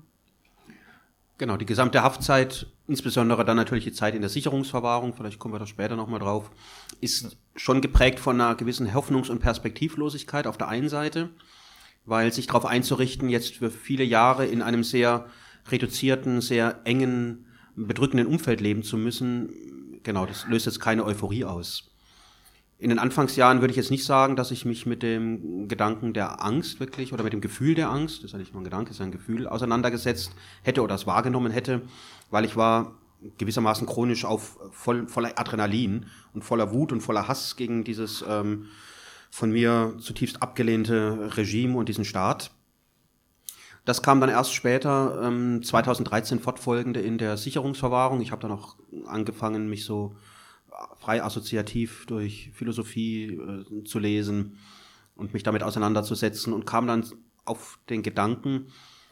Genau, die gesamte Haftzeit, insbesondere dann natürlich die Zeit in der Sicherungsverwahrung, vielleicht kommen wir da später nochmal drauf, ist schon geprägt von einer gewissen Hoffnungs- und Perspektivlosigkeit auf der einen Seite, weil sich darauf einzurichten, jetzt für viele Jahre in einem sehr reduzierten, sehr engen, bedrückenden Umfeld leben zu müssen, genau, das löst jetzt keine Euphorie aus. In den Anfangsjahren würde ich jetzt nicht sagen, dass ich mich mit dem Gedanken der Angst wirklich oder mit dem Gefühl der Angst, das ist ja nicht nur ein Gedanke, das ist ja ein Gefühl, auseinandergesetzt hätte oder es wahrgenommen hätte, weil ich war gewissermaßen chronisch auf voll, voller Adrenalin und voller Wut und voller Hass gegen dieses ähm, von mir zutiefst abgelehnte Regime und diesen Staat. Das kam dann erst später, ähm, zweitausenddreizehn fortfolgende in der Sicherungsverwahrung. Ich habe dann auch angefangen, mich so frei assoziativ durch Philosophie äh, zu lesen und mich damit auseinanderzusetzen und kam dann auf den Gedanken,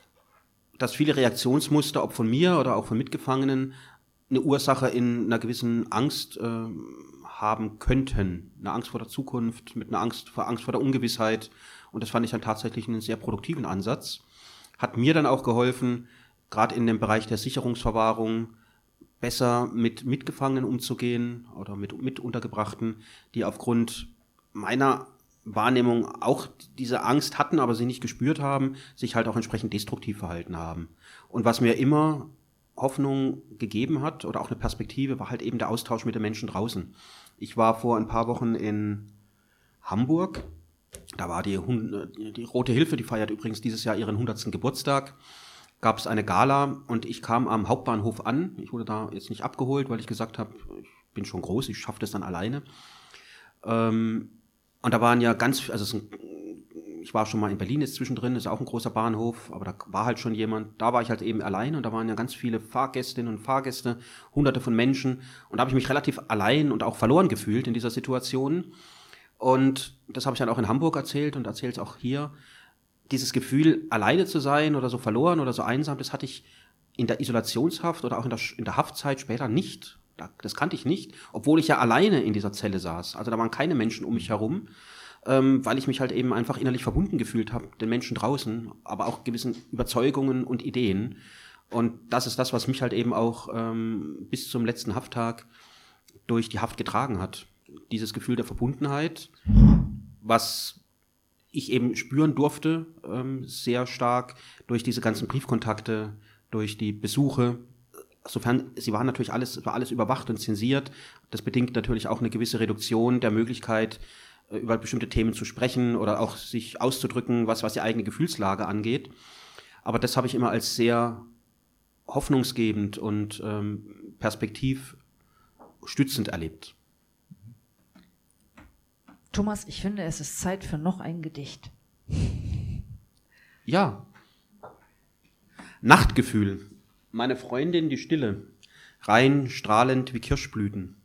dass viele Reaktionsmuster, ob von mir oder auch von Mitgefangenen, eine Ursache in einer gewissen Angst äh, haben könnten. Eine Angst vor der Zukunft, mit einer Angst vor Angst vor der Ungewissheit. Und das fand ich dann tatsächlich einen sehr produktiven Ansatz. Hat mir dann auch geholfen, gerade in dem Bereich der Sicherungsverwahrung, besser mit Mitgefangenen umzugehen oder mit Mituntergebrachten, die aufgrund meiner Wahrnehmung auch diese Angst hatten, aber sie nicht gespürt haben, sich halt auch entsprechend destruktiv verhalten haben. Und was mir immer Hoffnung gegeben hat oder auch eine Perspektive, war halt eben der Austausch mit den Menschen draußen. Ich war vor ein paar Wochen in Hamburg, da war die, die Rote Hilfe, die feiert übrigens dieses Jahr ihren hundertsten Geburtstag, gab es eine Gala und ich kam am Hauptbahnhof an. Ich wurde da jetzt nicht abgeholt, weil ich gesagt habe, ich bin schon groß, ich schaffe das dann alleine. Ähm, und da waren ja ganz, also es ist ein, ich war schon mal in Berlin jetzt zwischendrin, ist auch ein großer Bahnhof, aber da war halt schon jemand, da war ich halt eben allein und da waren ja ganz viele Fahrgästinnen und Fahrgäste, hunderte von Menschen und da habe ich mich relativ allein und auch verloren gefühlt in dieser Situation. Und das habe ich dann auch in Hamburg erzählt und erzähle es auch hier. Dieses Gefühl, alleine zu sein oder so verloren oder so einsam, das hatte ich in der Isolationshaft oder auch in der, in der Haftzeit später nicht. Das kannte ich nicht, obwohl ich ja alleine in dieser Zelle saß. Also da waren keine Menschen um mich herum, ähm, weil ich mich halt eben einfach innerlich verbunden gefühlt habe, den Menschen draußen, aber auch gewissen Überzeugungen und Ideen. Und das ist das, was mich halt eben auch ähm, bis zum letzten Hafttag durch die Haft getragen hat. Dieses Gefühl der Verbundenheit, was ich eben spüren durfte, ähm, sehr stark durch diese ganzen Briefkontakte, durch die Besuche. Sofern, sie waren natürlich alles, war alles überwacht und zensiert. Das bedingt natürlich auch eine gewisse Reduktion der Möglichkeit, äh, über bestimmte Themen zu sprechen oder auch sich auszudrücken, was, was die eigene Gefühlslage angeht. Aber das habe ich immer als sehr hoffnungsgebend und ähm, perspektivstützend erlebt. Thomas, ich finde, es ist Zeit für noch ein Gedicht. Ja. Nachtgefühl. Meine Freundin, die Stille. Rein, strahlend wie Kirschblüten.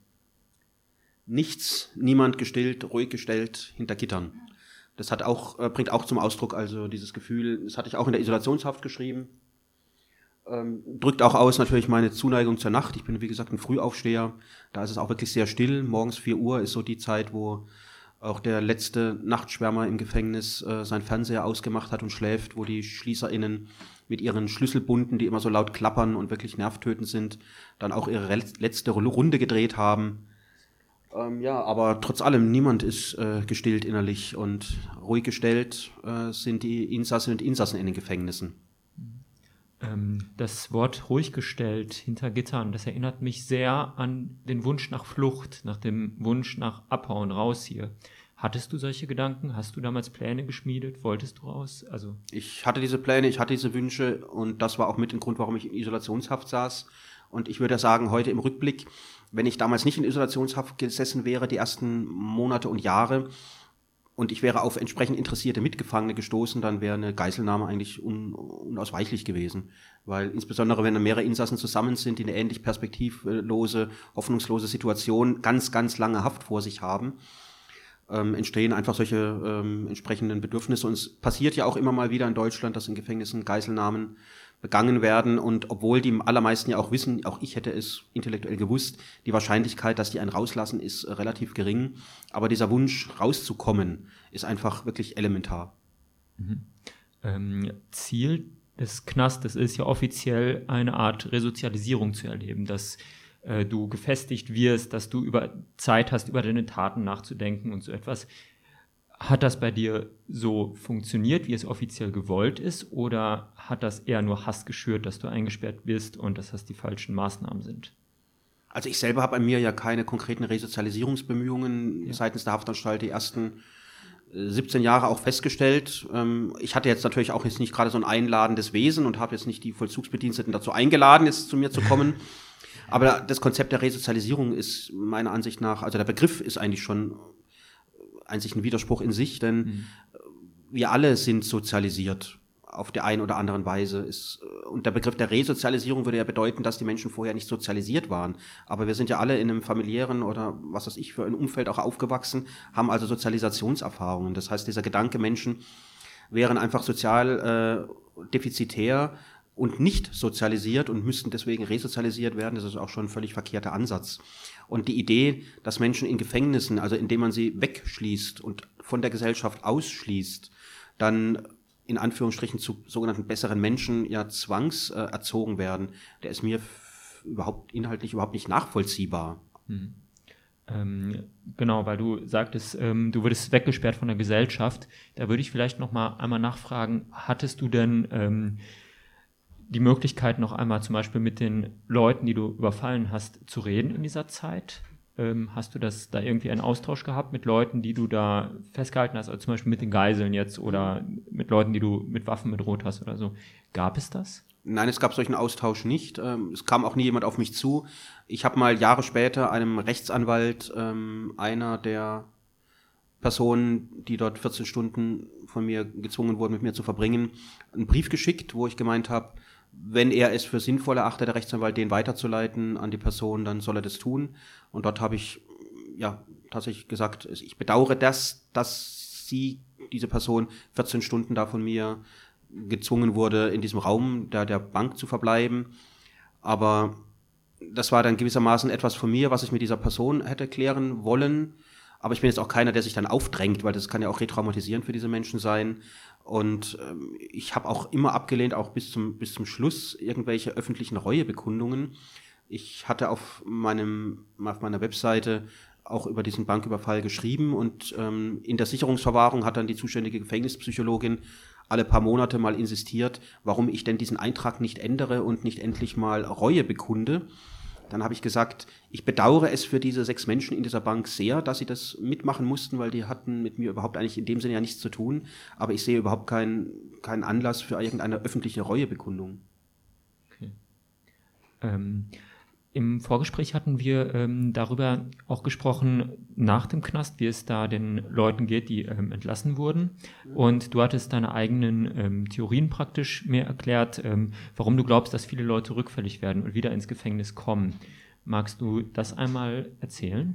Nichts, niemand gestillt, ruhig gestellt, hinter Gittern. Das hat auch, äh, bringt auch zum Ausdruck, also dieses Gefühl, das hatte ich auch in der Isolationshaft geschrieben. Ähm, drückt auch aus natürlich meine Zuneigung zur Nacht. Ich bin, wie gesagt, ein Frühaufsteher. Da ist es auch wirklich sehr still. Morgens vier Uhr ist so die Zeit, wo auch der letzte Nachtschwärmer im Gefängnis äh, seinen Fernseher ausgemacht hat und schläft, wo die SchließerInnen mit ihren Schlüsselbunden, die immer so laut klappern und wirklich nervtötend sind, dann auch ihre letzte Runde gedreht haben. Ähm, ja, aber trotz allem, niemand ist äh, gestillt innerlich, und ruhig gestellt äh, sind die Insassinnen und Insassen in den Gefängnissen. Ähm, das Wort ruhig gestellt hinter Gittern, das erinnert mich sehr an den Wunsch nach Flucht, nach dem Wunsch nach Abhauen, raus hier. Hattest du solche Gedanken? Hast du damals Pläne geschmiedet? Wolltest du raus? Also ich hatte diese Pläne, ich hatte diese Wünsche, und das war auch mit dem Grund, warum ich in Isolationshaft saß. Und ich würde sagen, heute im Rückblick, wenn ich damals nicht in Isolationshaft gesessen wäre, die ersten Monate und Jahre, und ich wäre auf entsprechend interessierte Mitgefangene gestoßen, dann wäre eine Geiselnahme eigentlich un- unausweichlich gewesen. Weil insbesondere, wenn mehrere Insassen zusammen sind, die eine ähnlich perspektivlose, hoffnungslose Situation ganz, ganz lange Haft vor sich haben, ähm, entstehen einfach solche ähm, entsprechenden Bedürfnisse. Und es passiert ja auch immer mal wieder in Deutschland, dass in Gefängnissen Geiselnahmen begangen werden, und obwohl die allermeisten ja auch wissen, auch ich hätte es intellektuell gewusst, die Wahrscheinlichkeit, dass die einen rauslassen, ist äh, relativ gering, aber dieser Wunsch rauszukommen ist einfach wirklich elementar. Mhm. Ähm, Ziel des Knastes ist ja offiziell eine Art Resozialisierung zu erleben, dass äh, du gefestigt wirst, dass du über Zeit hast, über deine Taten nachzudenken und so etwas. Hat das bei dir so funktioniert, wie es offiziell gewollt ist, oder hat das eher nur Hass geschürt, dass du eingesperrt bist und dass das die falschen Maßnahmen sind? Also ich selber habe an mir ja keine konkreten Resozialisierungsbemühungen ja. seitens der Haftanstalt die ersten siebzehn Jahre auch festgestellt. Ich hatte jetzt natürlich auch jetzt nicht gerade so ein einladendes Wesen und habe jetzt nicht die Vollzugsbediensteten dazu eingeladen, jetzt zu mir zu kommen. Aber das Konzept der Resozialisierung ist meiner Ansicht nach, also der Begriff ist eigentlich schon einzig ein Widerspruch in sich, denn mhm. wir alle sind sozialisiert auf der einen oder anderen Weise. Ist, und der Begriff der Resozialisierung würde ja bedeuten, dass die Menschen vorher nicht sozialisiert waren. Aber wir sind ja alle in einem familiären oder was weiß ich für ein Umfeld auch aufgewachsen, haben also Sozialisationserfahrungen. Das heißt, dieser Gedanke, Menschen wären einfach sozial äh, defizitär und nicht sozialisiert und müssten deswegen resozialisiert werden, das ist auch schon ein völlig verkehrter Ansatz. Und die Idee, dass Menschen in Gefängnissen, also indem man sie wegschließt und von der Gesellschaft ausschließt, dann in Anführungsstrichen zu sogenannten besseren Menschen ja zwangs äh, erzogen werden, der ist mir f- überhaupt inhaltlich überhaupt nicht nachvollziehbar. Hm. Ähm, genau, weil du sagtest, ähm, du würdest weggesperrt von der Gesellschaft. Da würde ich vielleicht noch mal einmal nachfragen, hattest du denn ähm, die Möglichkeit, noch einmal zum Beispiel mit den Leuten, die du überfallen hast, zu reden in dieser Zeit? Ähm, hast du das da irgendwie einen Austausch gehabt mit Leuten, die du da festgehalten hast, also zum Beispiel mit den Geiseln jetzt oder mit Leuten, die du mit Waffen bedroht hast oder so? Gab es das? Nein, es gab solchen Austausch nicht. Es kam auch nie jemand auf mich zu. Ich habe mal Jahre später einem Rechtsanwalt, ähm, einer der Personen, die dort vierzehn Stunden von mir gezwungen wurden, mit mir zu verbringen, einen Brief geschickt, wo ich gemeint habe, wenn er es für sinnvoll erachtet, der Rechtsanwalt, den weiterzuleiten an die Person, dann soll er das tun. Und dort habe ich ja tatsächlich gesagt, ich bedauere das, dass sie, diese Person, vierzehn Stunden da von mir gezwungen wurde, in diesem Raum der, der Bank zu verbleiben. Aber das war dann gewissermaßen etwas von mir, was ich mit dieser Person hätte klären wollen. Aber ich bin jetzt auch keiner, der sich dann aufdrängt, weil das kann ja auch retraumatisierend für diese Menschen sein. Und ähm, ich habe auch immer abgelehnt, auch bis zum, bis zum Schluss, irgendwelche öffentlichen Reuebekundungen. Ich hatte auf, meinem, auf meiner Webseite auch über diesen Banküberfall geschrieben, und ähm, in der Sicherungsverwahrung hat dann die zuständige Gefängnispsychologin alle paar Monate mal insistiert, warum ich denn diesen Eintrag nicht ändere und nicht endlich mal Reue bekunde. Dann habe ich gesagt, ich bedauere es für diese sechs Menschen in dieser Bank sehr, dass sie das mitmachen mussten, weil die hatten mit mir überhaupt eigentlich in dem Sinne ja nichts zu tun. Aber ich sehe überhaupt keinen, keinen Anlass für irgendeine öffentliche Reuebekundung. Okay. Ähm, im Vorgespräch hatten wir ähm, darüber auch gesprochen, nach dem Knast, wie es da den Leuten geht, die ähm, entlassen wurden. Und du hattest deine eigenen ähm, Theorien praktisch mir erklärt, ähm, warum du glaubst, dass viele Leute rückfällig werden und wieder ins Gefängnis kommen. Magst du das einmal erzählen?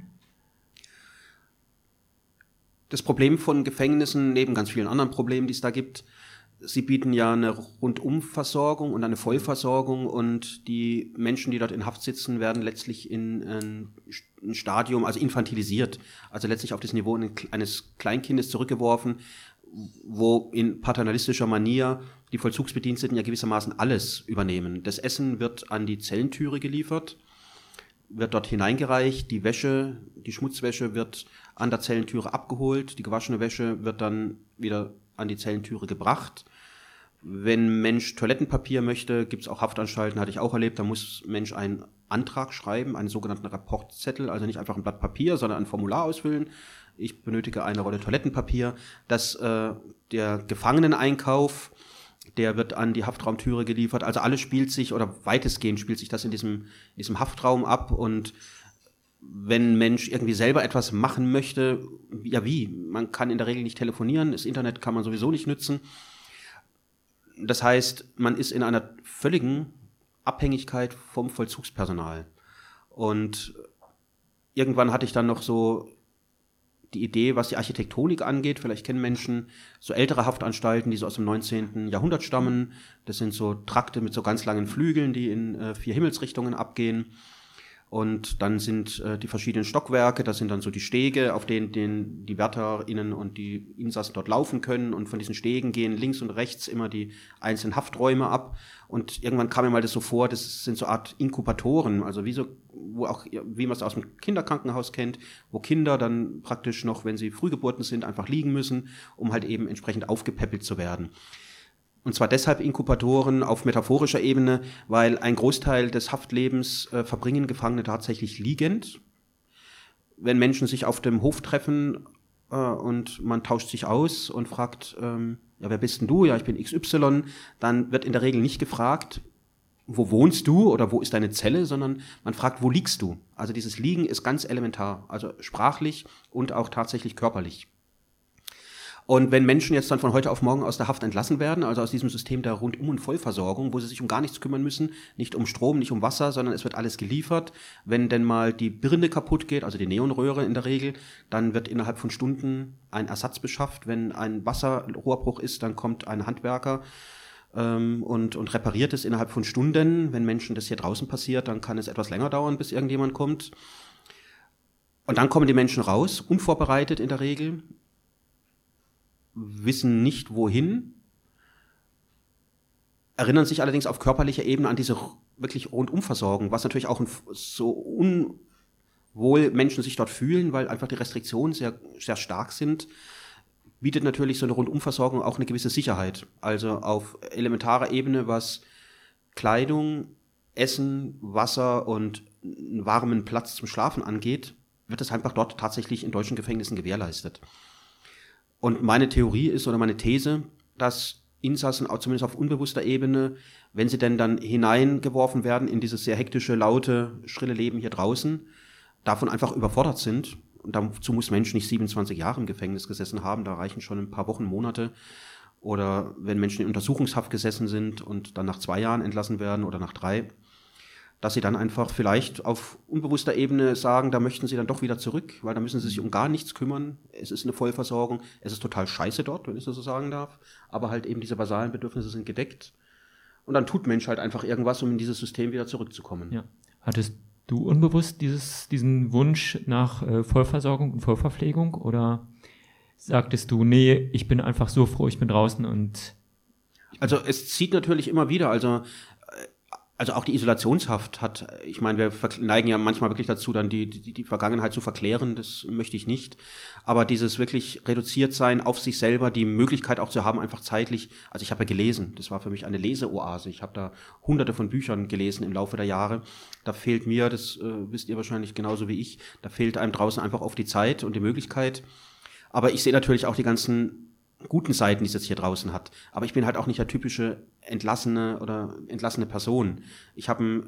Das Problem von Gefängnissen, neben ganz vielen anderen Problemen, die es da gibt, sie bieten ja eine Rundumversorgung und eine Vollversorgung, und die Menschen, die dort in Haft sitzen, werden letztlich in ein Stadium, also infantilisiert, also letztlich auf das Niveau eines Kleinkindes zurückgeworfen, wo in paternalistischer Manier die Vollzugsbediensteten ja gewissermaßen alles übernehmen. Das Essen wird an die Zellentüre geliefert, wird dort hineingereicht, die Wäsche, die Schmutzwäsche wird an der Zellentüre abgeholt, die gewaschene Wäsche wird dann wieder an die Zellentüre gebracht. Wenn Mensch Toilettenpapier möchte, gibt es auch Haftanstalten, hatte ich auch erlebt, da muss Mensch einen Antrag schreiben, einen sogenannten Rapportzettel, also nicht einfach ein Blatt Papier, sondern ein Formular ausfüllen. Ich benötige eine Rolle Toilettenpapier. Das, äh, der Gefangeneneinkauf, der wird an die Haftraumtüre geliefert. Also alles spielt sich, oder weitestgehend spielt sich das in diesem, in diesem Haftraum ab. Und wenn Mensch irgendwie selber etwas machen möchte, ja wie? Man kann in der Regel nicht telefonieren, das Internet kann man sowieso nicht nutzen. Das heißt, man ist in einer völligen Abhängigkeit vom Vollzugspersonal. Und irgendwann hatte ich dann noch so die Idee, was die Architektonik angeht. Vielleicht kennen Menschen so ältere Haftanstalten, die so aus dem neunzehnten Jahrhundert stammen. Das sind so Trakte mit so ganz langen Flügeln, die in äh, vier Himmelsrichtungen abgehen. Und dann sind äh, die verschiedenen Stockwerke, das sind dann so die Stege, auf denen, denen die WärterInnen und die Insassen dort laufen können. Und von diesen Stegen gehen links und rechts immer die einzelnen Hafträume ab. Und irgendwann kam mir mal das so vor, das sind so Art Inkubatoren, also wie so, wo auch, wie man es aus dem Kinderkrankenhaus kennt, wo Kinder dann praktisch noch, wenn sie Frühgeburten sind, einfach liegen müssen, um halt eben entsprechend aufgepäppelt zu werden. Und zwar deshalb Inkubatoren auf metaphorischer Ebene, weil ein Großteil des Haftlebens äh, verbringen Gefangene tatsächlich liegend. Wenn Menschen sich auf dem Hof treffen äh, und man tauscht sich aus und fragt, ähm, ja, wer bist denn du? Ja, ich bin X Y. Dann wird in der Regel nicht gefragt, wo wohnst du oder wo ist deine Zelle, sondern man fragt, wo liegst du? Also dieses Liegen ist ganz elementar, also sprachlich und auch tatsächlich körperlich. Und wenn Menschen jetzt dann von heute auf morgen aus der Haft entlassen werden, also aus diesem System der Rundum- und Vollversorgung, wo sie sich um gar nichts kümmern müssen, nicht um Strom, nicht um Wasser, sondern es wird alles geliefert. Wenn denn mal die Birne kaputt geht, also die Neonröhre in der Regel, dann wird innerhalb von Stunden ein Ersatz beschafft. Wenn ein Wasserrohrbruch ist, dann kommt ein Handwerker ähm, und, und repariert es innerhalb von Stunden. Wenn Menschen das hier draußen passiert, dann kann es etwas länger dauern, bis irgendjemand kommt. Und dann kommen die Menschen raus, unvorbereitet in der Regel, wissen nicht wohin, erinnern sich allerdings auf körperlicher Ebene an diese wirklich Rundumversorgung, was natürlich auch so unwohl Menschen sich dort fühlen, weil einfach die Restriktionen sehr, sehr stark sind, bietet natürlich so eine Rundumversorgung auch eine gewisse Sicherheit. Also auf elementarer Ebene, was Kleidung, Essen, Wasser und einen warmen Platz zum Schlafen angeht, wird es einfach dort tatsächlich in deutschen Gefängnissen gewährleistet. Und meine Theorie ist, oder meine These, dass Insassen, auch zumindest auf unbewusster Ebene, wenn sie denn dann hineingeworfen werden in dieses sehr hektische, laute, schrille Leben hier draußen, davon einfach überfordert sind. Und dazu muss Mensch nicht siebenundzwanzig Jahre im Gefängnis gesessen haben, da reichen schon ein paar Wochen, Monate. Oder wenn Menschen in Untersuchungshaft gesessen sind und dann nach zwei Jahren entlassen werden oder nach drei, dass sie dann einfach vielleicht auf unbewusster Ebene sagen, da möchten sie dann doch wieder zurück, weil da müssen sie sich um gar nichts kümmern. Es ist eine Vollversorgung, es ist total scheiße dort, wenn ich das so sagen darf, aber halt eben diese basalen Bedürfnisse sind gedeckt. Und dann tut Mensch halt einfach irgendwas, um in dieses System wieder zurückzukommen. Ja. Hattest du unbewusst dieses, diesen Wunsch nach äh, Vollversorgung und Vollverpflegung, oder sagtest du, nee, ich bin einfach so froh, ich bin draußen und... Also es zieht natürlich immer wieder, also Also auch die Isolationshaft hat, ich meine, wir neigen ja manchmal wirklich dazu, dann die, die, die Vergangenheit zu verklären, das möchte ich nicht. Aber dieses wirklich reduziert sein auf sich selber, die Möglichkeit auch zu haben, einfach zeitlich, also ich habe ja gelesen, das war für mich eine Leseoase, ich habe da hunderte von Büchern gelesen im Laufe der Jahre. Da fehlt mir, das äh, wisst ihr wahrscheinlich genauso wie ich, da fehlt einem draußen einfach oft die Zeit und die Möglichkeit. Aber ich sehe natürlich auch die ganzen guten Seiten, die es jetzt hier draußen hat. Aber ich bin halt auch nicht der typische entlassene oder entlassene Person. Ich habe ein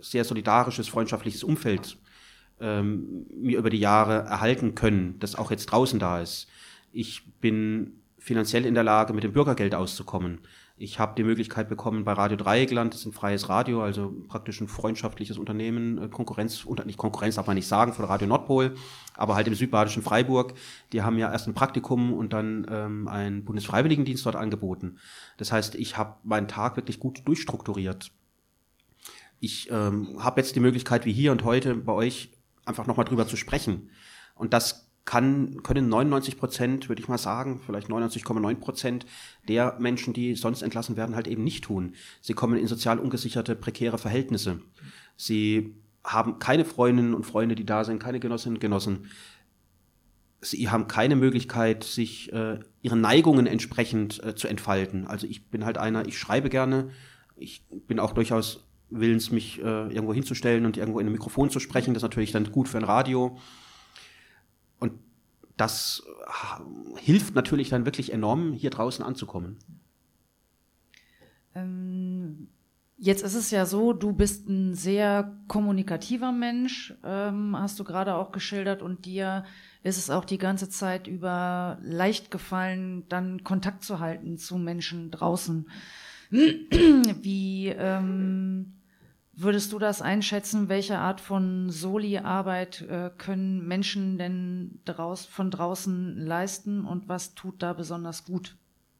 sehr solidarisches, freundschaftliches Umfeld ähm, mir über die Jahre erhalten können, das auch jetzt draußen da ist. Ich bin finanziell in der Lage, mit dem Bürgergeld auszukommen. Ich habe die Möglichkeit bekommen, bei Radio Dreieckland, das ist ein freies Radio, also praktisch ein freundschaftliches Unternehmen, Konkurrenz, nicht Konkurrenz darf man nicht sagen, von Radio Nordpol, aber halt im südbadischen Freiburg, die haben ja erst ein Praktikum und dann ähm, einen Bundesfreiwilligendienst dort angeboten. Das heißt, ich habe meinen Tag wirklich gut durchstrukturiert. Ich ähm, habe jetzt die Möglichkeit, wie hier und heute bei euch, einfach nochmal drüber zu sprechen. Und das kann, können neunundneunzig Prozent, würde ich mal sagen, vielleicht neunundneunzig Komma neun Prozent der Menschen, die sonst entlassen werden, halt eben nicht tun. Sie kommen in sozial ungesicherte, prekäre Verhältnisse. Sie haben keine Freundinnen und Freunde, die da sind, keine Genossinnen und Genossen. Sie haben keine Möglichkeit, sich äh, ihren Neigungen entsprechend äh, zu entfalten. Also ich bin halt einer, ich schreibe gerne, ich bin auch durchaus willens, mich äh, irgendwo hinzustellen und irgendwo in ein Mikrofon zu sprechen. Das ist natürlich dann gut für ein Radio. Und das hilft natürlich dann wirklich enorm, hier draußen anzukommen. Ähm, jetzt ist es ja so, du bist ein sehr kommunikativer Mensch, ähm, hast du gerade auch geschildert, und dir ist es auch die ganze Zeit über leicht gefallen, dann Kontakt zu halten zu Menschen draußen. Wie ähm, würdest du das einschätzen? Welche Art von Soli-Arbeit äh, können Menschen denn draus, von draußen leisten, und was tut da besonders gut?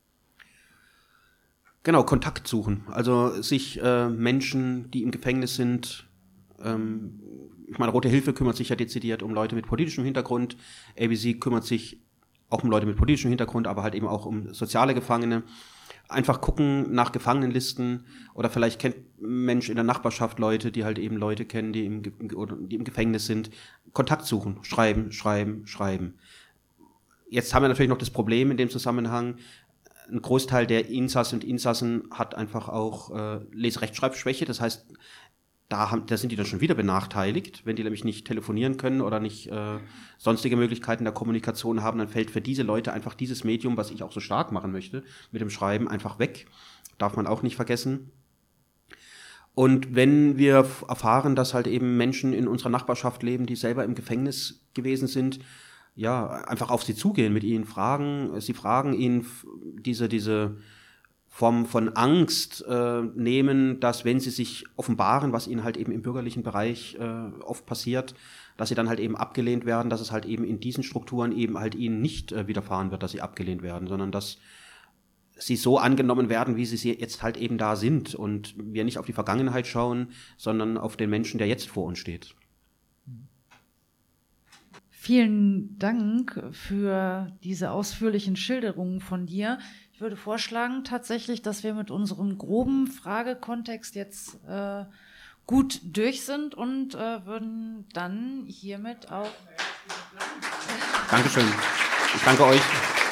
Genau, Kontakt suchen. Also sich äh, Menschen, die im Gefängnis sind, ähm, ich meine, Rote Hilfe kümmert sich ja dezidiert um Leute mit politischem Hintergrund, A B C kümmert sich auch um Leute mit politischem Hintergrund, aber halt eben auch um soziale Gefangene. Einfach gucken nach Gefangenenlisten, oder vielleicht kennt ein Mensch in der Nachbarschaft Leute, die halt eben Leute kennen, die im, die im Gefängnis sind. Kontakt suchen, schreiben, schreiben, schreiben. Jetzt haben wir natürlich noch das Problem in dem Zusammenhang, ein Großteil der Insassen und Insassen hat einfach auch äh, Lese-Rechtschreibschwäche. Das heißt, da, haben, da sind die dann schon wieder benachteiligt. Wenn die nämlich nicht telefonieren können oder nicht äh, sonstige Möglichkeiten der Kommunikation haben, dann fällt für diese Leute einfach dieses Medium, was ich auch so stark machen möchte, mit dem Schreiben einfach weg. Darf man auch nicht vergessen. Und wenn wir erfahren, dass halt eben Menschen in unserer Nachbarschaft leben, die selber im Gefängnis gewesen sind, ja, einfach auf sie zugehen, mit ihnen fragen, sie fragen ihnen diese, diese Form von Angst äh, nehmen, dass wenn sie sich offenbaren, was ihnen halt eben im bürgerlichen Bereich äh, oft passiert, dass sie dann halt eben abgelehnt werden, dass es halt eben in diesen Strukturen eben halt ihnen nicht äh, widerfahren wird, dass sie abgelehnt werden, sondern dass sie so angenommen werden, wie sie jetzt halt eben da sind, und wir nicht auf die Vergangenheit schauen, sondern auf den Menschen, der jetzt vor uns steht. Vielen Dank für diese ausführlichen Schilderungen von dir. Ich würde vorschlagen tatsächlich, dass wir mit unserem groben Fragekontext jetzt äh, gut durch sind, und äh, würden dann hiermit auch... Dankeschön. Ich danke euch.